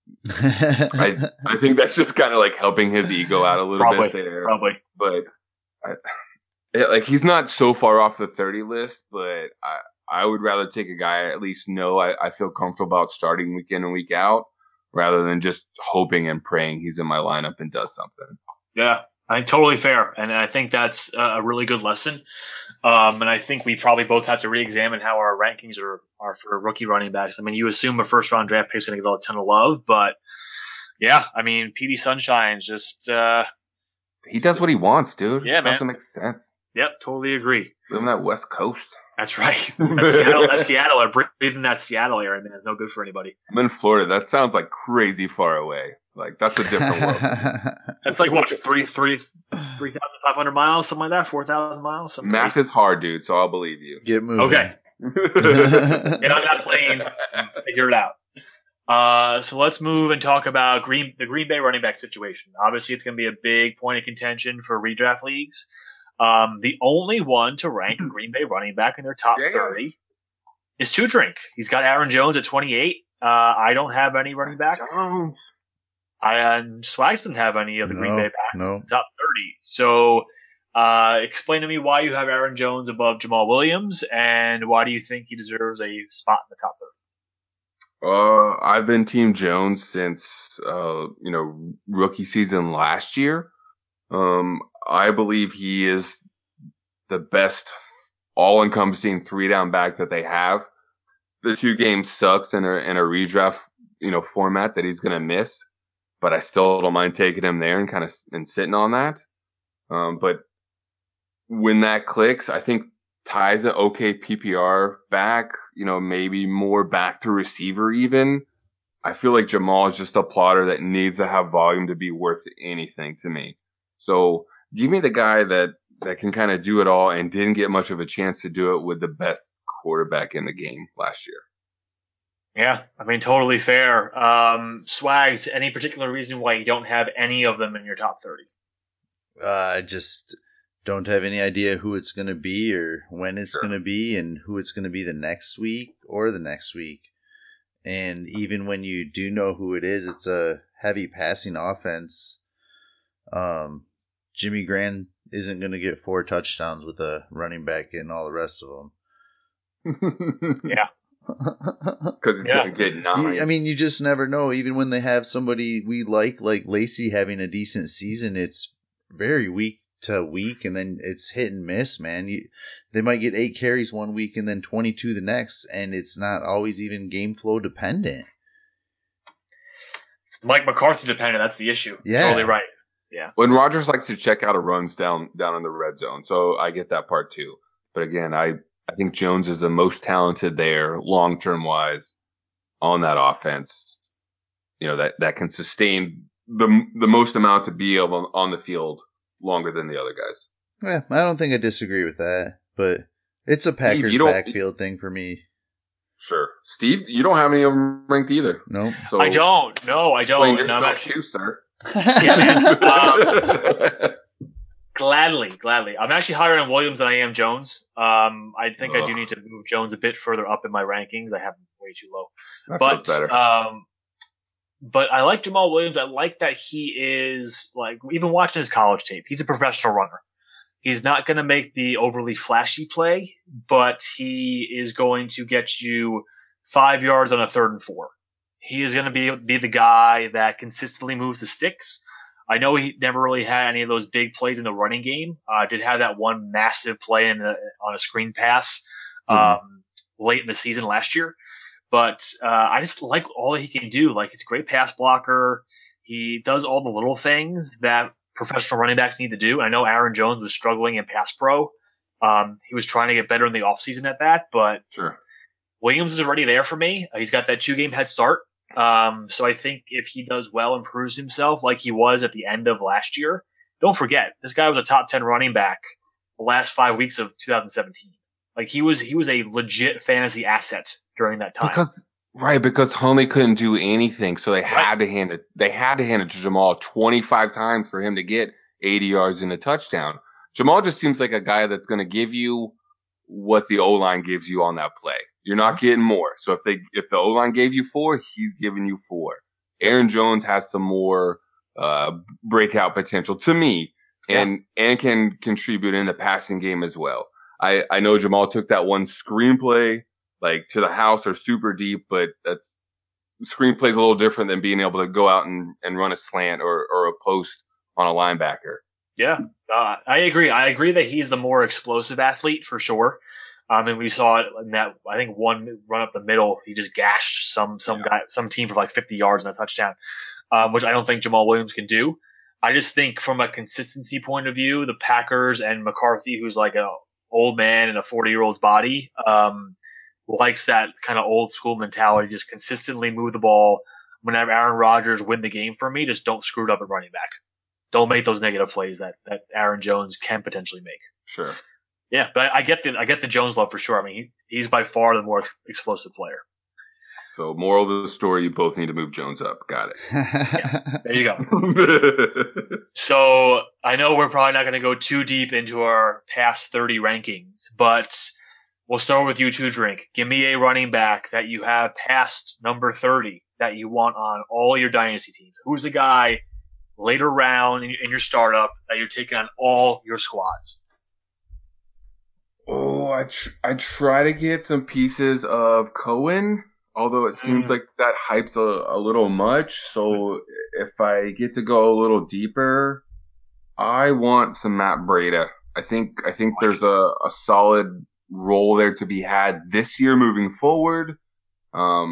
I think that's just kind of like helping his ego out a little bit there. Probably. But he's not so far off the 30 list, but I would rather take a guy I at least know I feel comfortable about starting week in and week out, rather than just hoping and praying he's in my lineup and does something. Yeah, I think totally fair. And I think that's a really good lesson. And I think we probably both have to re-examine how our rankings are for rookie running backs. I mean, you assume a first-round draft pick is going to get a ton of love, but yeah, I mean, PD Sunshine's just he does what he wants, dude. Yeah, man. Doesn't make sense. Yep, totally agree. Living that West Coast. That's right. That's Seattle. Or breathing that Seattle air, I mean, it's no good for anybody. I'm in Florida. That sounds like crazy far away. Like, that's a different world. That's like, what, 3,500 miles, something like that? 4,000 miles? Math is hard, dude, so I'll believe you. Get moving. Okay. Get on that plane and figure it out. So let's move and talk about the Green Bay running back situation. Obviously, it's going to be a big point of contention for redraft leagues. The only one to rank a Green Bay running back in their top 30 is Two Drink. He's got Aaron Jones at 28. I don't have any running back. Swag doesn't have any of the Green Bay backs in the top 30. So explain to me why you have Aaron Jones above Jamal Williams, and why do you think he deserves a spot in the top 30? I've been Team Jones since rookie season last year. I believe he is the best all-encompassing 3-down back that they have. The 2 games sucks in a redraft, format that he's going to miss, but I still don't mind taking him there and sitting on that. But when that clicks, I think Ty's an okay PPR back, maybe more back to receiver even. I feel like Jamal is just a plotter that needs to have volume to be worth anything to me. So give me the guy that can kind of do it all and didn't get much of a chance to do it with the best quarterback in the game last year. Yeah, I mean, totally fair. Swags, any particular reason why you don't have any of them in your top 30? I just don't have any idea who it's going to be or when it's going to be and who it's going to be the next week or the next week. And even when you do know who it is, it's a heavy passing offense. Jimmy Graham isn't going to get 4 touchdowns with a running back and all the rest of them. Yeah. Because he's going to get 9. I mean, you just never know. Even when they have somebody we like Lacey having a decent season, it's very week to week, and then it's hit and miss, man. They might get 8 carries one week and then 22 the next, and it's not always even game flow dependent. It's Mike McCarthy dependent. That's the issue. Yeah. Totally right. Yeah. When Rodgers likes to check out of runs down in the red zone, so I get that part too. But again, I think Jones is the most talented there, long term wise, on that offense. That can sustain the most amount to be able on the field longer than the other guys. Yeah, I don't think I disagree with that, but it's a Packers backfield thing for me. Sure, Steve, you don't have any of them ranked either. Nope. So I don't. No, I don't. Explain yourself too, sir. Yeah, man. Gladly. I'm actually higher on Williams than I am Jones. I think I do need to move Jones a bit further up in my rankings. I have him way too low. That feels better. But I like Jamal Williams. I like that he is, like, even watching his college tape, he's a professional runner. He's not going to make the overly flashy play, but he is going to get you 5 yards on a 3rd and 4. He is going to be the guy that consistently moves the sticks. I know he never really had any of those big plays in the running game. Did have that one massive play on a screen pass late in the season last year. But I just like all that he can do. Like, he's a great pass blocker. He does all the little things that professional running backs need to do. I know Aaron Jones was struggling in pass pro. He was trying to get better in the offseason at that, but sure. Williams is already there for me. He's got that 2-game head start. So I think if he does well and proves himself like he was at the end of last year, don't forget, this guy was a top 10 running back the last 5 weeks of 2017. Like, he was a legit fantasy asset during that time. Because Huntley couldn't do anything, so they had to hand it. They had to hand it to Jamal 25 times for him to get 80 yards and a touchdown. Jamal just seems like a guy that's going to give you what the O-line gives you on that play. You're not getting more. So if the O-line gave you 4, he's giving you 4. Aaron Jones has some more breakout potential to me, and can contribute in the passing game as well. I know Jamal took that one screenplay like to the house or super deep, but that's screenplay's a little different than being able to go out and run a slant or a post on a linebacker. Yeah, I agree. I agree that he's the more explosive athlete for sure. And we saw it in that, I think, one run up the middle, he just gashed some team for like 50 yards and a touchdown, which I don't think Jamal Williams can do. I just think from a consistency point of view, the Packers and McCarthy, who's like an old man in a 40-year-old's body, likes that kind of old school mentality, just consistently move the ball. Whenever Aaron Rodgers win the game for me, just don't screw it up at running back. Don't make those negative plays that Aaron Jones can potentially make. Sure. Yeah, but I get the Jones love for sure. I mean, he's by far the more explosive player. So, moral of the story, you both need to move Jones up. Got it. Yeah, there you go. So, I know we're probably not going to go too deep into our past 30 rankings, but we'll start with you two, Drink. Give me a running back that you have past number 30 that you want on all your dynasty teams. Who's the guy later round in your startup that you're taking on all your squads? Oh, I try to get some pieces of Cohen, although it seems like that hype's a little much. So if I get to go a little deeper, I want some Matt Breida. I think there's a solid role there to be had this year moving forward. I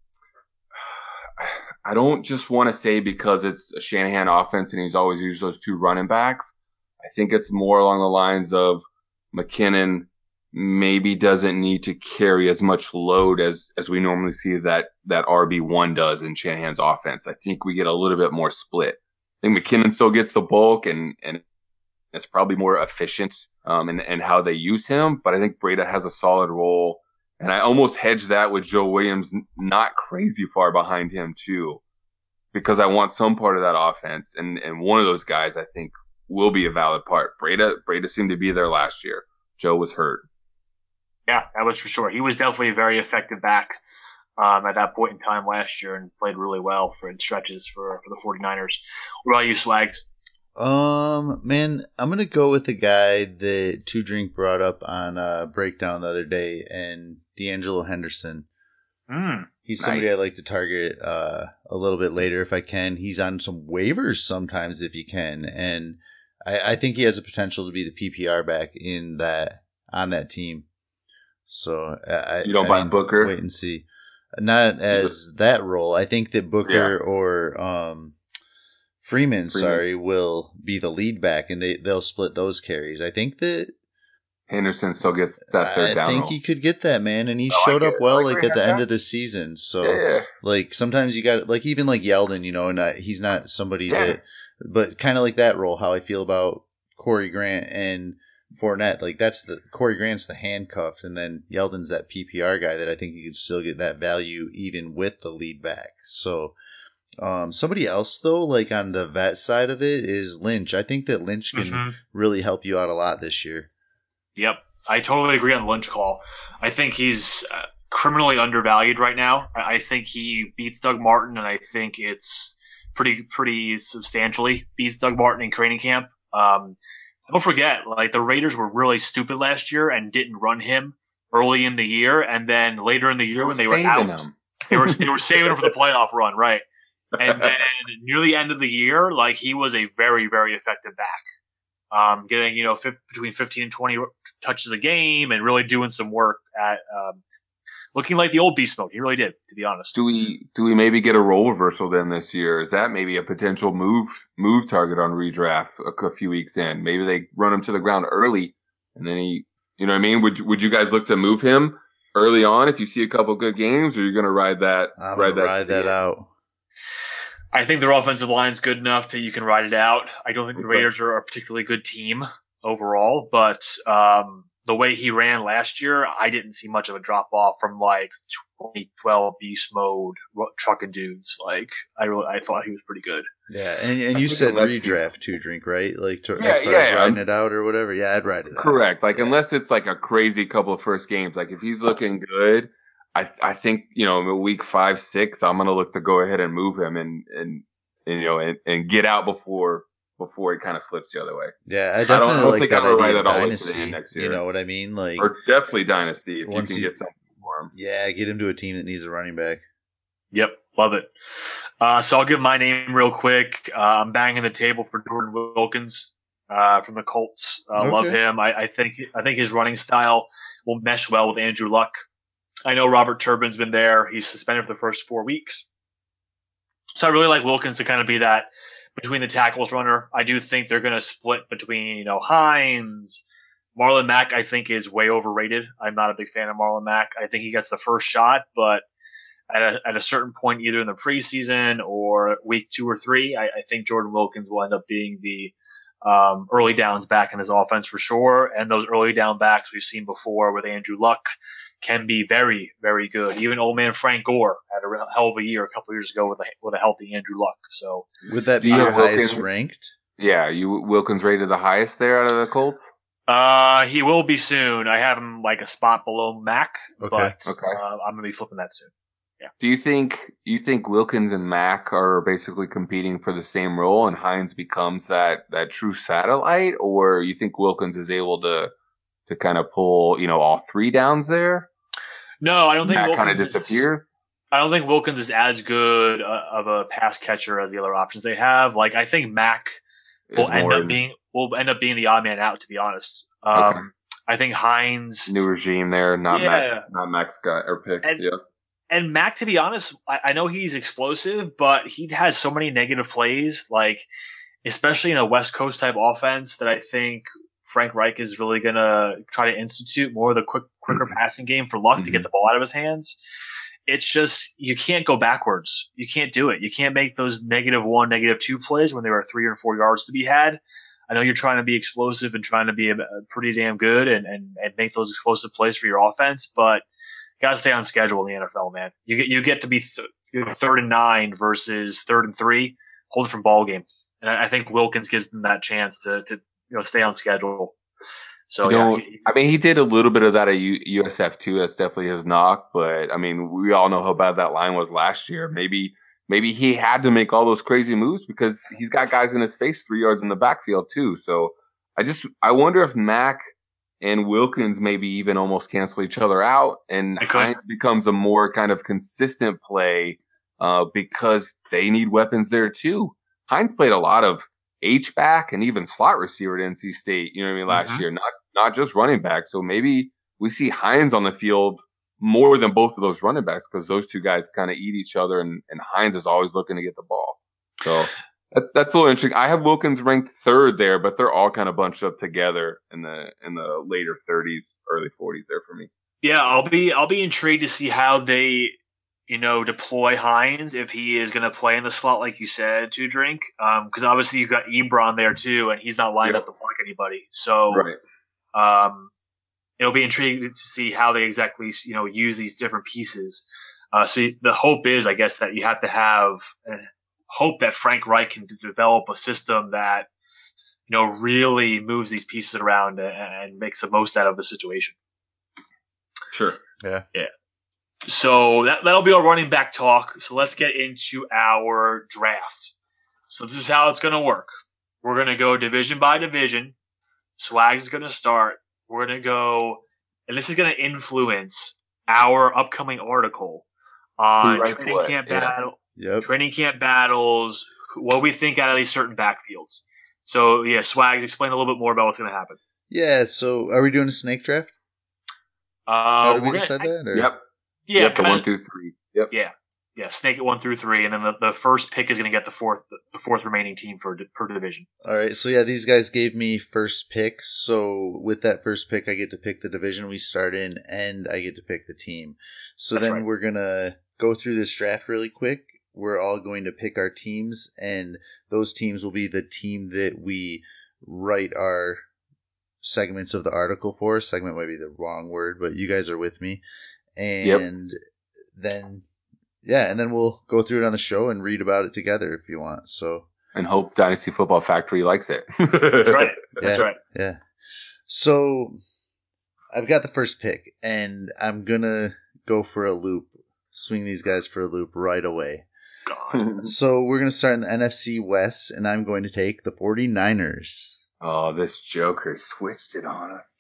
don't just want to say because it's a Shanahan offense and he's always used those 2 running backs. I think it's more along the lines of McKinnon maybe doesn't need to carry as much load as we normally see that RB1 does in Shanahan's offense. I think we get a little bit more split. I think McKinnon still gets the bulk and it's probably more efficient in how they use him, but I think Breida has a solid role. And I almost hedge that with Joe Williams not crazy far behind him too, because I want some part of that offense. And one of those guys I think will be a valid part. Breida seemed to be there last year. Joe was hurt. Yeah, that was for sure. He was definitely a very effective back at that point in time last year and played really well in stretches for the 49ers. What about you, Swags? Man, I'm going to go with the guy that Two Drink brought up on Breakdown the other day, and D'Angelo Henderson. He's somebody I'd like to target a little bit later if I can. He's on some waivers sometimes if you can, and I think he has the potential to be the PPR back on that team. So you don't buy Booker? Wait and see. Not as that role. I think that Booker or Freeman, will be the lead back, and they'll split those carries. I think that Henderson still gets that third down. I think he could get that, man, and he showed up well at the end of the season. So like sometimes you got even like Yeldon, and he's not somebody that, but kind of like that role. How I feel about Corey Grant and Fournette, like Corey Grant's the handcuff, and then Yeldon's that PPR guy that I think you could still get that value even with the lead back. So Somebody else though, like on the vet side of it, is Lynch. I think that Lynch can really help you out a lot this year. Yep, I totally agree on the Lynch call. I think he's criminally undervalued right now. I think he beats Doug Martin, and I think it's pretty substantially beats Doug Martin in training camp. Don't forget, like the Raiders were really stupid last year and didn't run him early in the year, and then later in the year when they were out, they were saving him for the playoff run, right? And then near the end of the year, like he was a very, very effective back, getting between 15 and 20 touches a game and really doing some work at looking like the old beast mode. He really did, to be honest. Do we maybe get a role reversal then this year? Is that maybe a potential move target on redraft a few weeks in? Maybe they run him to the ground early, and then he, you know what I mean? Would you guys look to move him early on if you see a couple good games, or you're going to ride that out? I think their offensive line's good enough that you can ride it out. I don't think the Raiders are a particularly good team overall, but the way he ran last year, I didn't see much of a drop off from like 2012 beast mode trucking dudes. Like I thought he was pretty good. Yeah, and you said redraft too, Drink, right? Like as far as riding it out or whatever. Yeah, I'd ride it out. Correct. Like unless it's like a crazy couple of first games. Like if he's looking good, I think week 5, 6, I'm gonna look to go ahead and move him and get out before it kind of flips the other way. Yeah, I definitely like that idea of dynasty. Next year. You know what I mean? Like, or definitely dynasty if you can get something for him. Yeah, get him to a team that needs a running back. Yep, love it. So I'll give my name real quick. I'm banging the table for Jordan Wilkins from the Colts. Okay. Love him. I think his running style will mesh well with Andrew Luck. I know Robert Turbin's been there. He's suspended for the first 4 weeks. So I really like Wilkins to kind of be that between the tackles runner. I do think they're going to split between, Hines. Marlon Mack, I think, is way overrated. I'm not a big fan of Marlon Mack. I think he gets the first shot, but at a certain point, either in the preseason or week 2 or 3, I think Jordan Wilkins will end up being the early downs back in his offense for sure. And those early down backs we've seen before with Andrew Luck can be very, very good. Even old man Frank Gore had a hell of a year a couple years ago with a healthy Andrew Luck. So would that be your highest ranked? Yeah, Wilkins rated the highest there out of the Colts? He will be soon. I have him like a spot below Mack, but I'm going to be flipping that soon. Yeah. Do you think Wilkins and Mack are basically competing for the same role and Hines becomes that true satellite, or you think Wilkins is able to kind of pull, all 3 downs there? No, I don't think Mack kind of disappears. I don't think Wilkins is as good of a pass catcher as the other options they have. Like I think Mack will end up being the odd man out, to be honest. I think Hines new regime there, not Mack's guy or pick. And Mack, to be honest, I know he's explosive, but he has so many negative plays, like especially in a West Coast type offense, that I think Frank Reich is really going to try to institute more of the quicker passing game for Luck to get the ball out of his hands. It's just, you can't go backwards. You can't do it. You can't make those -1, -2 plays when there are 3 or 4 yards to be had. I know you're trying to be explosive and trying to be pretty damn good and make those explosive plays for your offense, but got to stay on schedule in the NFL, man. You get to be 3rd and 9 versus 3rd and 3, whole different ball game. And I think Wilkins gives them that chance to stay on schedule. So he did a little bit of that at USF too. That's definitely his knock. But I mean, we all know how bad that line was last year. Maybe he had to make all those crazy moves because he's got guys in his face 3 yards in the backfield too. So I wonder if Mack and Wilkins maybe even almost cancel each other out, and Hines becomes a more kind of consistent play because they need weapons there too. Hines played a lot of H-back and even slot receiver at NC State, last year, not just running back. So maybe we see Hines on the field more than both of those running backs because those two guys kind of eat each other, and Hines is always looking to get the ball. So that's a little interesting. I have Wilkins ranked 3rd there, but they're all kind of bunched up together in the later 30s, early 40s there for me. Yeah, I'll be intrigued to see how they deploy Hines, if he is going to play in the slot like you said, to Drink. Because obviously you've got Ebron there too, and he's not lined up to block anybody. So it'll be intriguing to see how they exactly use these different pieces. So the hope is, I guess, that you have to have hope that Frank Reich can develop a system that, really moves these pieces around and makes the most out of the situation. Sure. Yeah. So that'll be our running back talk. So let's get into our draft. So this is how it's going to work. We're going to go division by division. Swags is going to start. We're going to go, and this is going to influence our upcoming article on training camp battle. Yep. Training camp battles, what we think out of these certain backfields. So, yeah, Swags, explain a little bit more about what's going to happen. Yeah, so are we doing a snake draft? How did we decide that? Or? Yep. Yeah, yep, the 1 through 3. Yep. Yeah, snake it 1 through 3, and then the first pick is going to get the fourth remaining team per division. All right, so yeah, these guys gave me first pick. So with that first pick, I get to pick the division we start in, and I get to pick the team. So That's then we're going to go through this draft really quick. We're all going to pick our teams, and those teams will be the team that we write our segments of the article for. Segment might be the wrong word, but you guys are with me. And then, and then we'll go through it on the show and read about it together if you want. So, and hope Dynasty Football Factory likes it. That's right. That's right. Yeah. So I've got the first pick, and I'm gonna go for a loop. Swing these guys for a loop right away. God. So we're going to start in the NFC West, and I'm going to take the 49ers. Oh, this Joker switched it on us.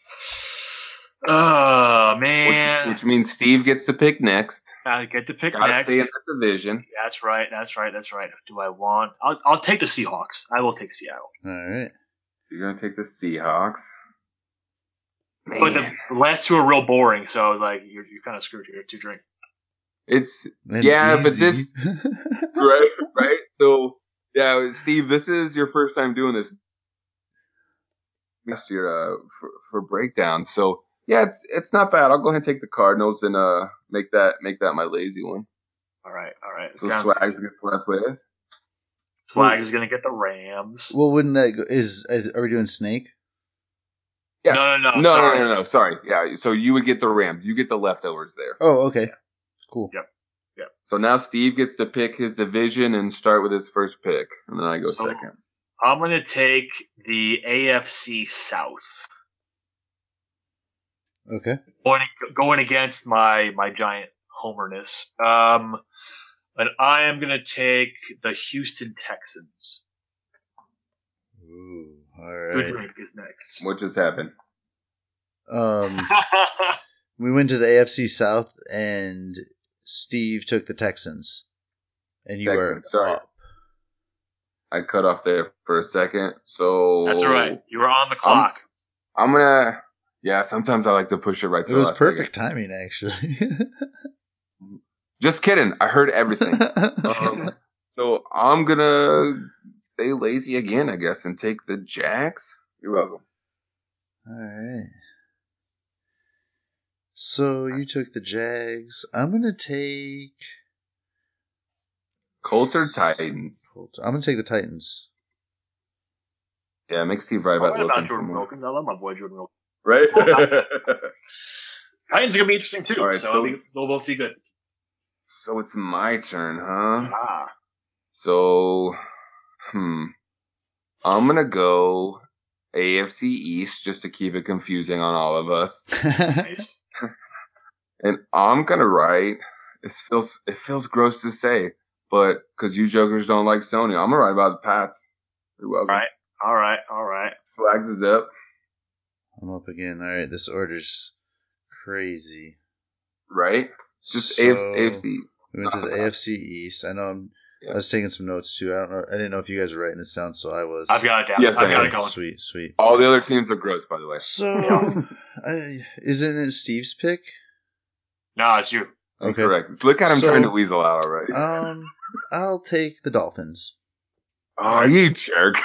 Oh, man. Which means Steve gets to pick next. I get to pick Gotta next. stay in the division. That's right. Do I want... I'll take the Seahawks. I will take Seattle. All right. You're going to take the Seahawks. Man. But the last two are real boring, so I was like, you're kind of screwed here. 2 drink. It's And but easy. this right. So yeah, Steve, this is your first time doing this last year for breakdown. So yeah, it's not bad. I'll go ahead and take the Cardinals and make that my lazy one. All right. So Swags gets left with. Swag is going to get the Rams. Well, wouldn't that go, are we doing snake? Yeah. No. Sorry. Yeah. So you would get the Rams. You get the leftovers there. Oh, okay. Cool. Yep. So now Steve gets to pick his division and start with his first pick, and then I go second. I'm going to take the AFC South. Okay. Going against my giant homerness. And I am going to take the Houston Texans. Ooh, all Good right. drink is next. What just happened? We went to the AFC South, and Steve took the Texans, and you were Sorry. up. I cut off there for a second. So That's all right. You were on the clock. I'm gonna. Yeah, sometimes I like to push it right to It the was last perfect second. timing, actually. Just kidding. I heard everything. So I'm gonna stay lazy again, I guess, and take the Jags. You're welcome. All right. So you took the Jags. I'm gonna take Colts or Titans? I'm gonna take the Titans. Yeah, make Steve right about Jordan Wilkins. Wilkins. I love my boy Jordan Wilkins. Right? Titans are going to be interesting too. All right, so they'll both be good. So it's my turn, huh? Ah. So, I'm gonna go AFC East just to keep it confusing on all of us. Nice. And I'm gonna write. It feels gross to say, but because you jokers don't like Sony, I'm gonna write about the Pats. You're welcome. All right. Swags is up. I'm up again. All right, this order's crazy. Right? Just So, AFC. We went to the AFC East. I know I was taking some notes too. I didn't know if you guys were writing this down, so I was. I've got it down. Yes, I've I got am. it going. Sweet. All the other teams are gross, by the way. So, isn't it Steve's pick? No, it's you. Okay. Correct. Look at him So, trying to weasel out already. I'll take the Dolphins. Oh, you jerk.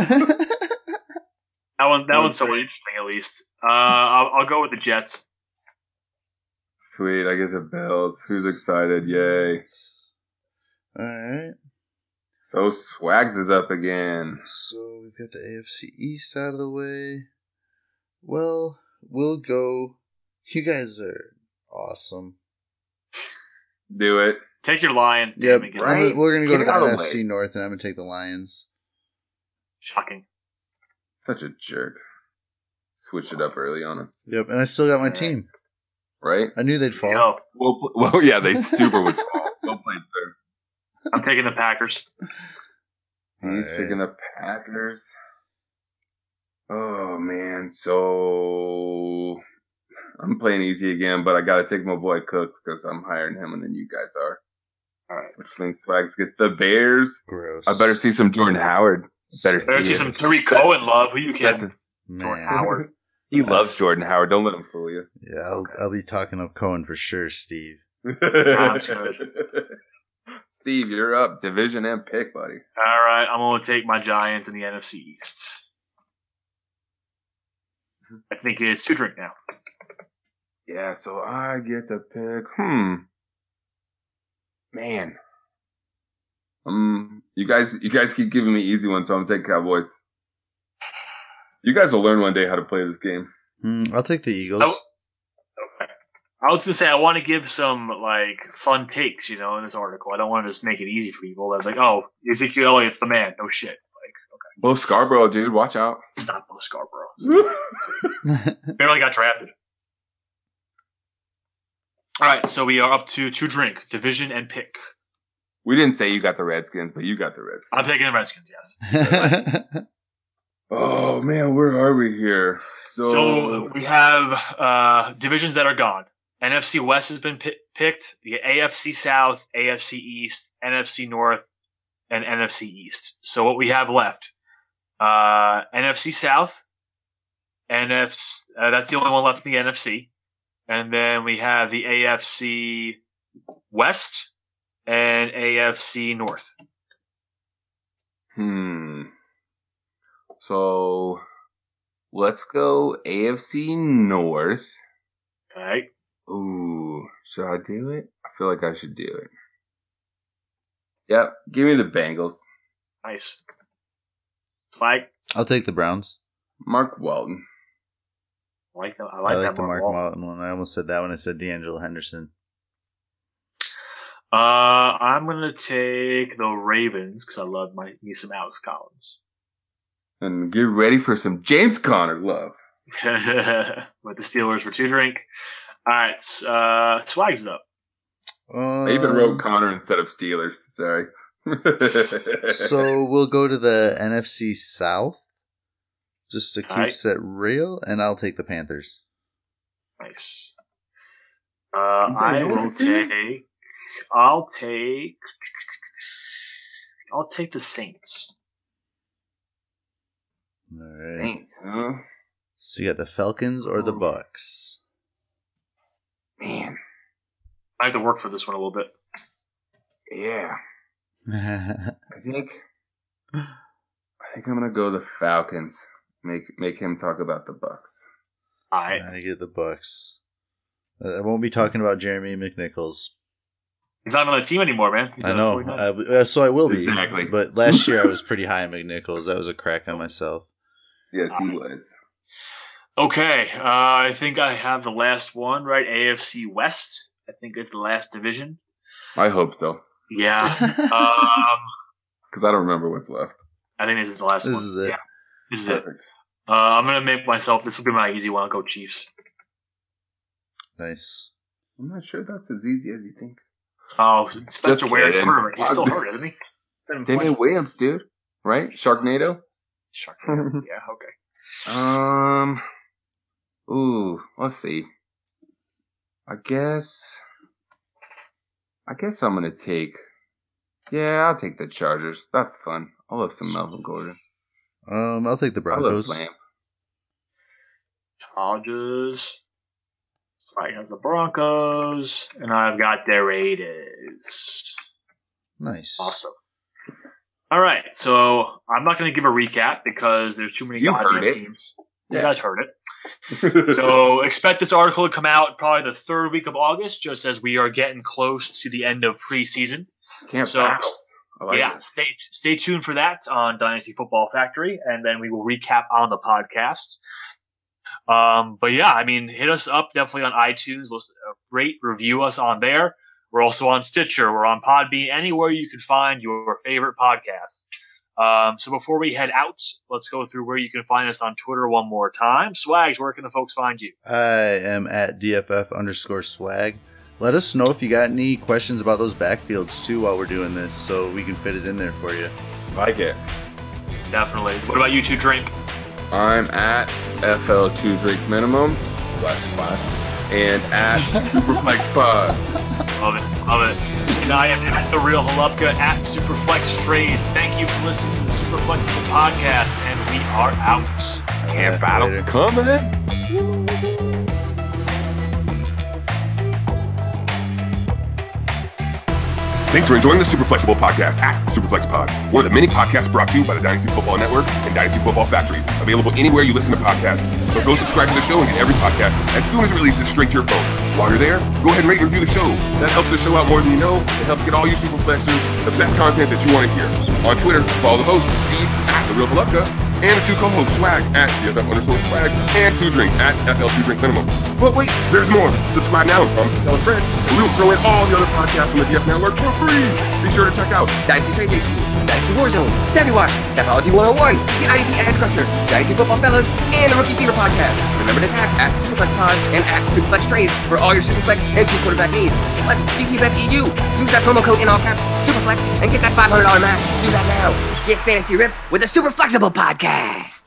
That one's so interesting, at least. I'll go with the Jets. Sweet, I get the Bills. Who's excited? Yay. Alright. So Swags is up again. So we've got the AFC East out of the way. Well, we'll go. You guys are awesome. Do it. Take your Lions. Yep. Damn it, Right. We're going to go Get to the out of the NFC way. North, and I'm going to take the Lions. Shocking. Such a jerk. Switch it up early on us, Yep. And I still got my Alright. team. right? I knew they'd fall. Yo, Well, yeah, they super would fall. Well played, sir. I'm taking the Packers. He's Alright. picking the Packers. Oh man, so I'm playing easy again, but I got to take my boy Cook because I'm higher than him, and then you guys are. All right. Which means Swags gets the Bears. Gross. I better see some Jordan Howard. Better Better see it. some Tariq Cohen love. Who you That's kidding? Jordan Man. Howard. He loves Jordan Howard. Don't let him fool you. Yeah, Okay. I'll be talking up Cohen for sure, Steve. Sounds good. Steve, you're up. Division and pick, buddy. All right, I'm going to take my Giants in the NFC East. I think it's 2-drink now. Yeah, so I get to pick. Man. You guys keep giving me easy ones, so I'm taking Cowboys. You guys will learn one day how to play this game. I'll take the Eagles. Oh. Okay. I was going to say, I want to give some, fun takes, in this article. I don't want to just make it easy for people. That's like, oh, Ezekiel Elliott's the man. No shit. Well, Scarborough, dude, watch out. Stop with Scarborough. Barely got drafted. All right, so we are up to 2-drink, division and pick. We didn't say you got the Redskins, but you got the Redskins. I'm taking the Redskins, yes. Oh, man, where are we here? So we have divisions that are gone. NFC West has been picked. The AFC South, AFC East, NFC North, and NFC East. So what we have left, NFC South, NFC. That's the only one left in the NFC. And then we have the AFC West and AFC North. So let's go AFC North. All right. Ooh, should I do it? I feel like I should do it. Yep, give me the Bengals. Nice. Flag. I'll take the Browns. Mark Walton. I like that. I I like like that the Mark Wall. Walton one. I almost said that when I said D'Angelo Henderson. I'm gonna take the Ravens because I love me some Alex Collins. And get ready for some James Conner love. With the Steelers for 2-drink. All right, Swag's up. I even wrote Connor instead of Steelers. Sorry. So we'll go to the NFC South just to keep Alright. set real, and I'll take the Panthers. Nice. said I will NFC? take. I'll take the Saints. All right. Saints, huh? So you got the Falcons or the Bucks? Man, I have to work for this one a little bit. yeah. I think I'm gonna go the Falcons. Make him talk about the Bucks. All right. I get the Bucks. I won't be talking about Jeremy McNichols. He's not on the team anymore, man. He's I on know. 49. So I will be. Exactly. But last year I was pretty high on McNichols. That was a crack on myself. Yes, he was. Okay. I think I have the last one, right? AFC West. I think it's the last division. I hope so, Yeah. because I don't remember what's left. I think this is the last This one. is it. Yeah. This is it. Perfect. I'm going to make myself, this will be my easy one. I'll go Chiefs. Nice. I'm not sure that's as easy as you think. Oh, Spencer Ware kidding. tournament. He's still hurt, isn't he? Damian Williams, dude. Right? Sharknado? Sharknado. Yeah, okay. Let's see. I guess I'm gonna take. Yeah, I'll take the Chargers. That's fun. I love some Melvin Gordon. I'll take the I love Broncos. Lamb. Chargers. Right, has the Broncos, and I've got the Raiders. Nice. Awesome. All right, so I'm not going to give a recap because there's too many You goddamn heard it. teams. Yeah. You guys heard it. So expect this article to come out probably the third week of August, just as we are getting close to the end of preseason. Can't So, bounce. I like yeah, it. stay tuned for that on Dynasty Football Factory, and then we will recap on the podcast. But yeah, I mean, hit us up definitely on iTunes. Rate, review us on there. We're also on Stitcher. We're on Podbean, anywhere you can find your favorite podcasts. So before we head out, let's go through where you can find us on Twitter one more time. Swags, where can the folks find you? I am at DFF_swag. Let us know if you got any questions about those backfields too while we're doing this, so we can fit it in there for you. Like it. Definitely. What about you two, Drink? I'm at FL2DrinkMinimum /5 and at SuperFlexPod. Love it. Love it. And I am at The Real Holupka at Superflex Trades. Thank you for listening to the Super Flexible Podcast, and we are out. Camp battle's coming. Thanks for enjoying the Super Flexible Podcast at SuperFlexPod, one of the many podcasts brought to you by the Dynasty Football Network and Dynasty Football Factory, available anywhere you listen to podcasts. So go subscribe to the show and get every podcast as soon as it releases straight to your phone. While you're there, go ahead and rate and review the show. That helps the show out more than you know. It helps get all you Super Flexers the best content that you want to hear. On Twitter, follow the host, Steve at The Real Holupka, and the two co-hosts, Swag at DFF_swag, and 2Drink at FL2DrinkMinimum. But wait, there's more. Subscribe now and promise to tell a friend, and we will throw in all the other podcasts from the DF Network for free. Be sure to check out Dynasty Trade Day School, Dynasty Warzone, Debbie Watch, Pathology 101, the IUP Edge Crusher, Dynasty Football Fellas, and the Rookie Fever Podcast. Remember to tag at SuperFlexPod and at SuperFlex Trades for all your Superflex and two quarterback needs. Plus, GTBetEU. Use that promo code in all caps, SuperFlex, and get that $500 match. Do that now. Get fantasy ripped with the Super Flexible Podcast.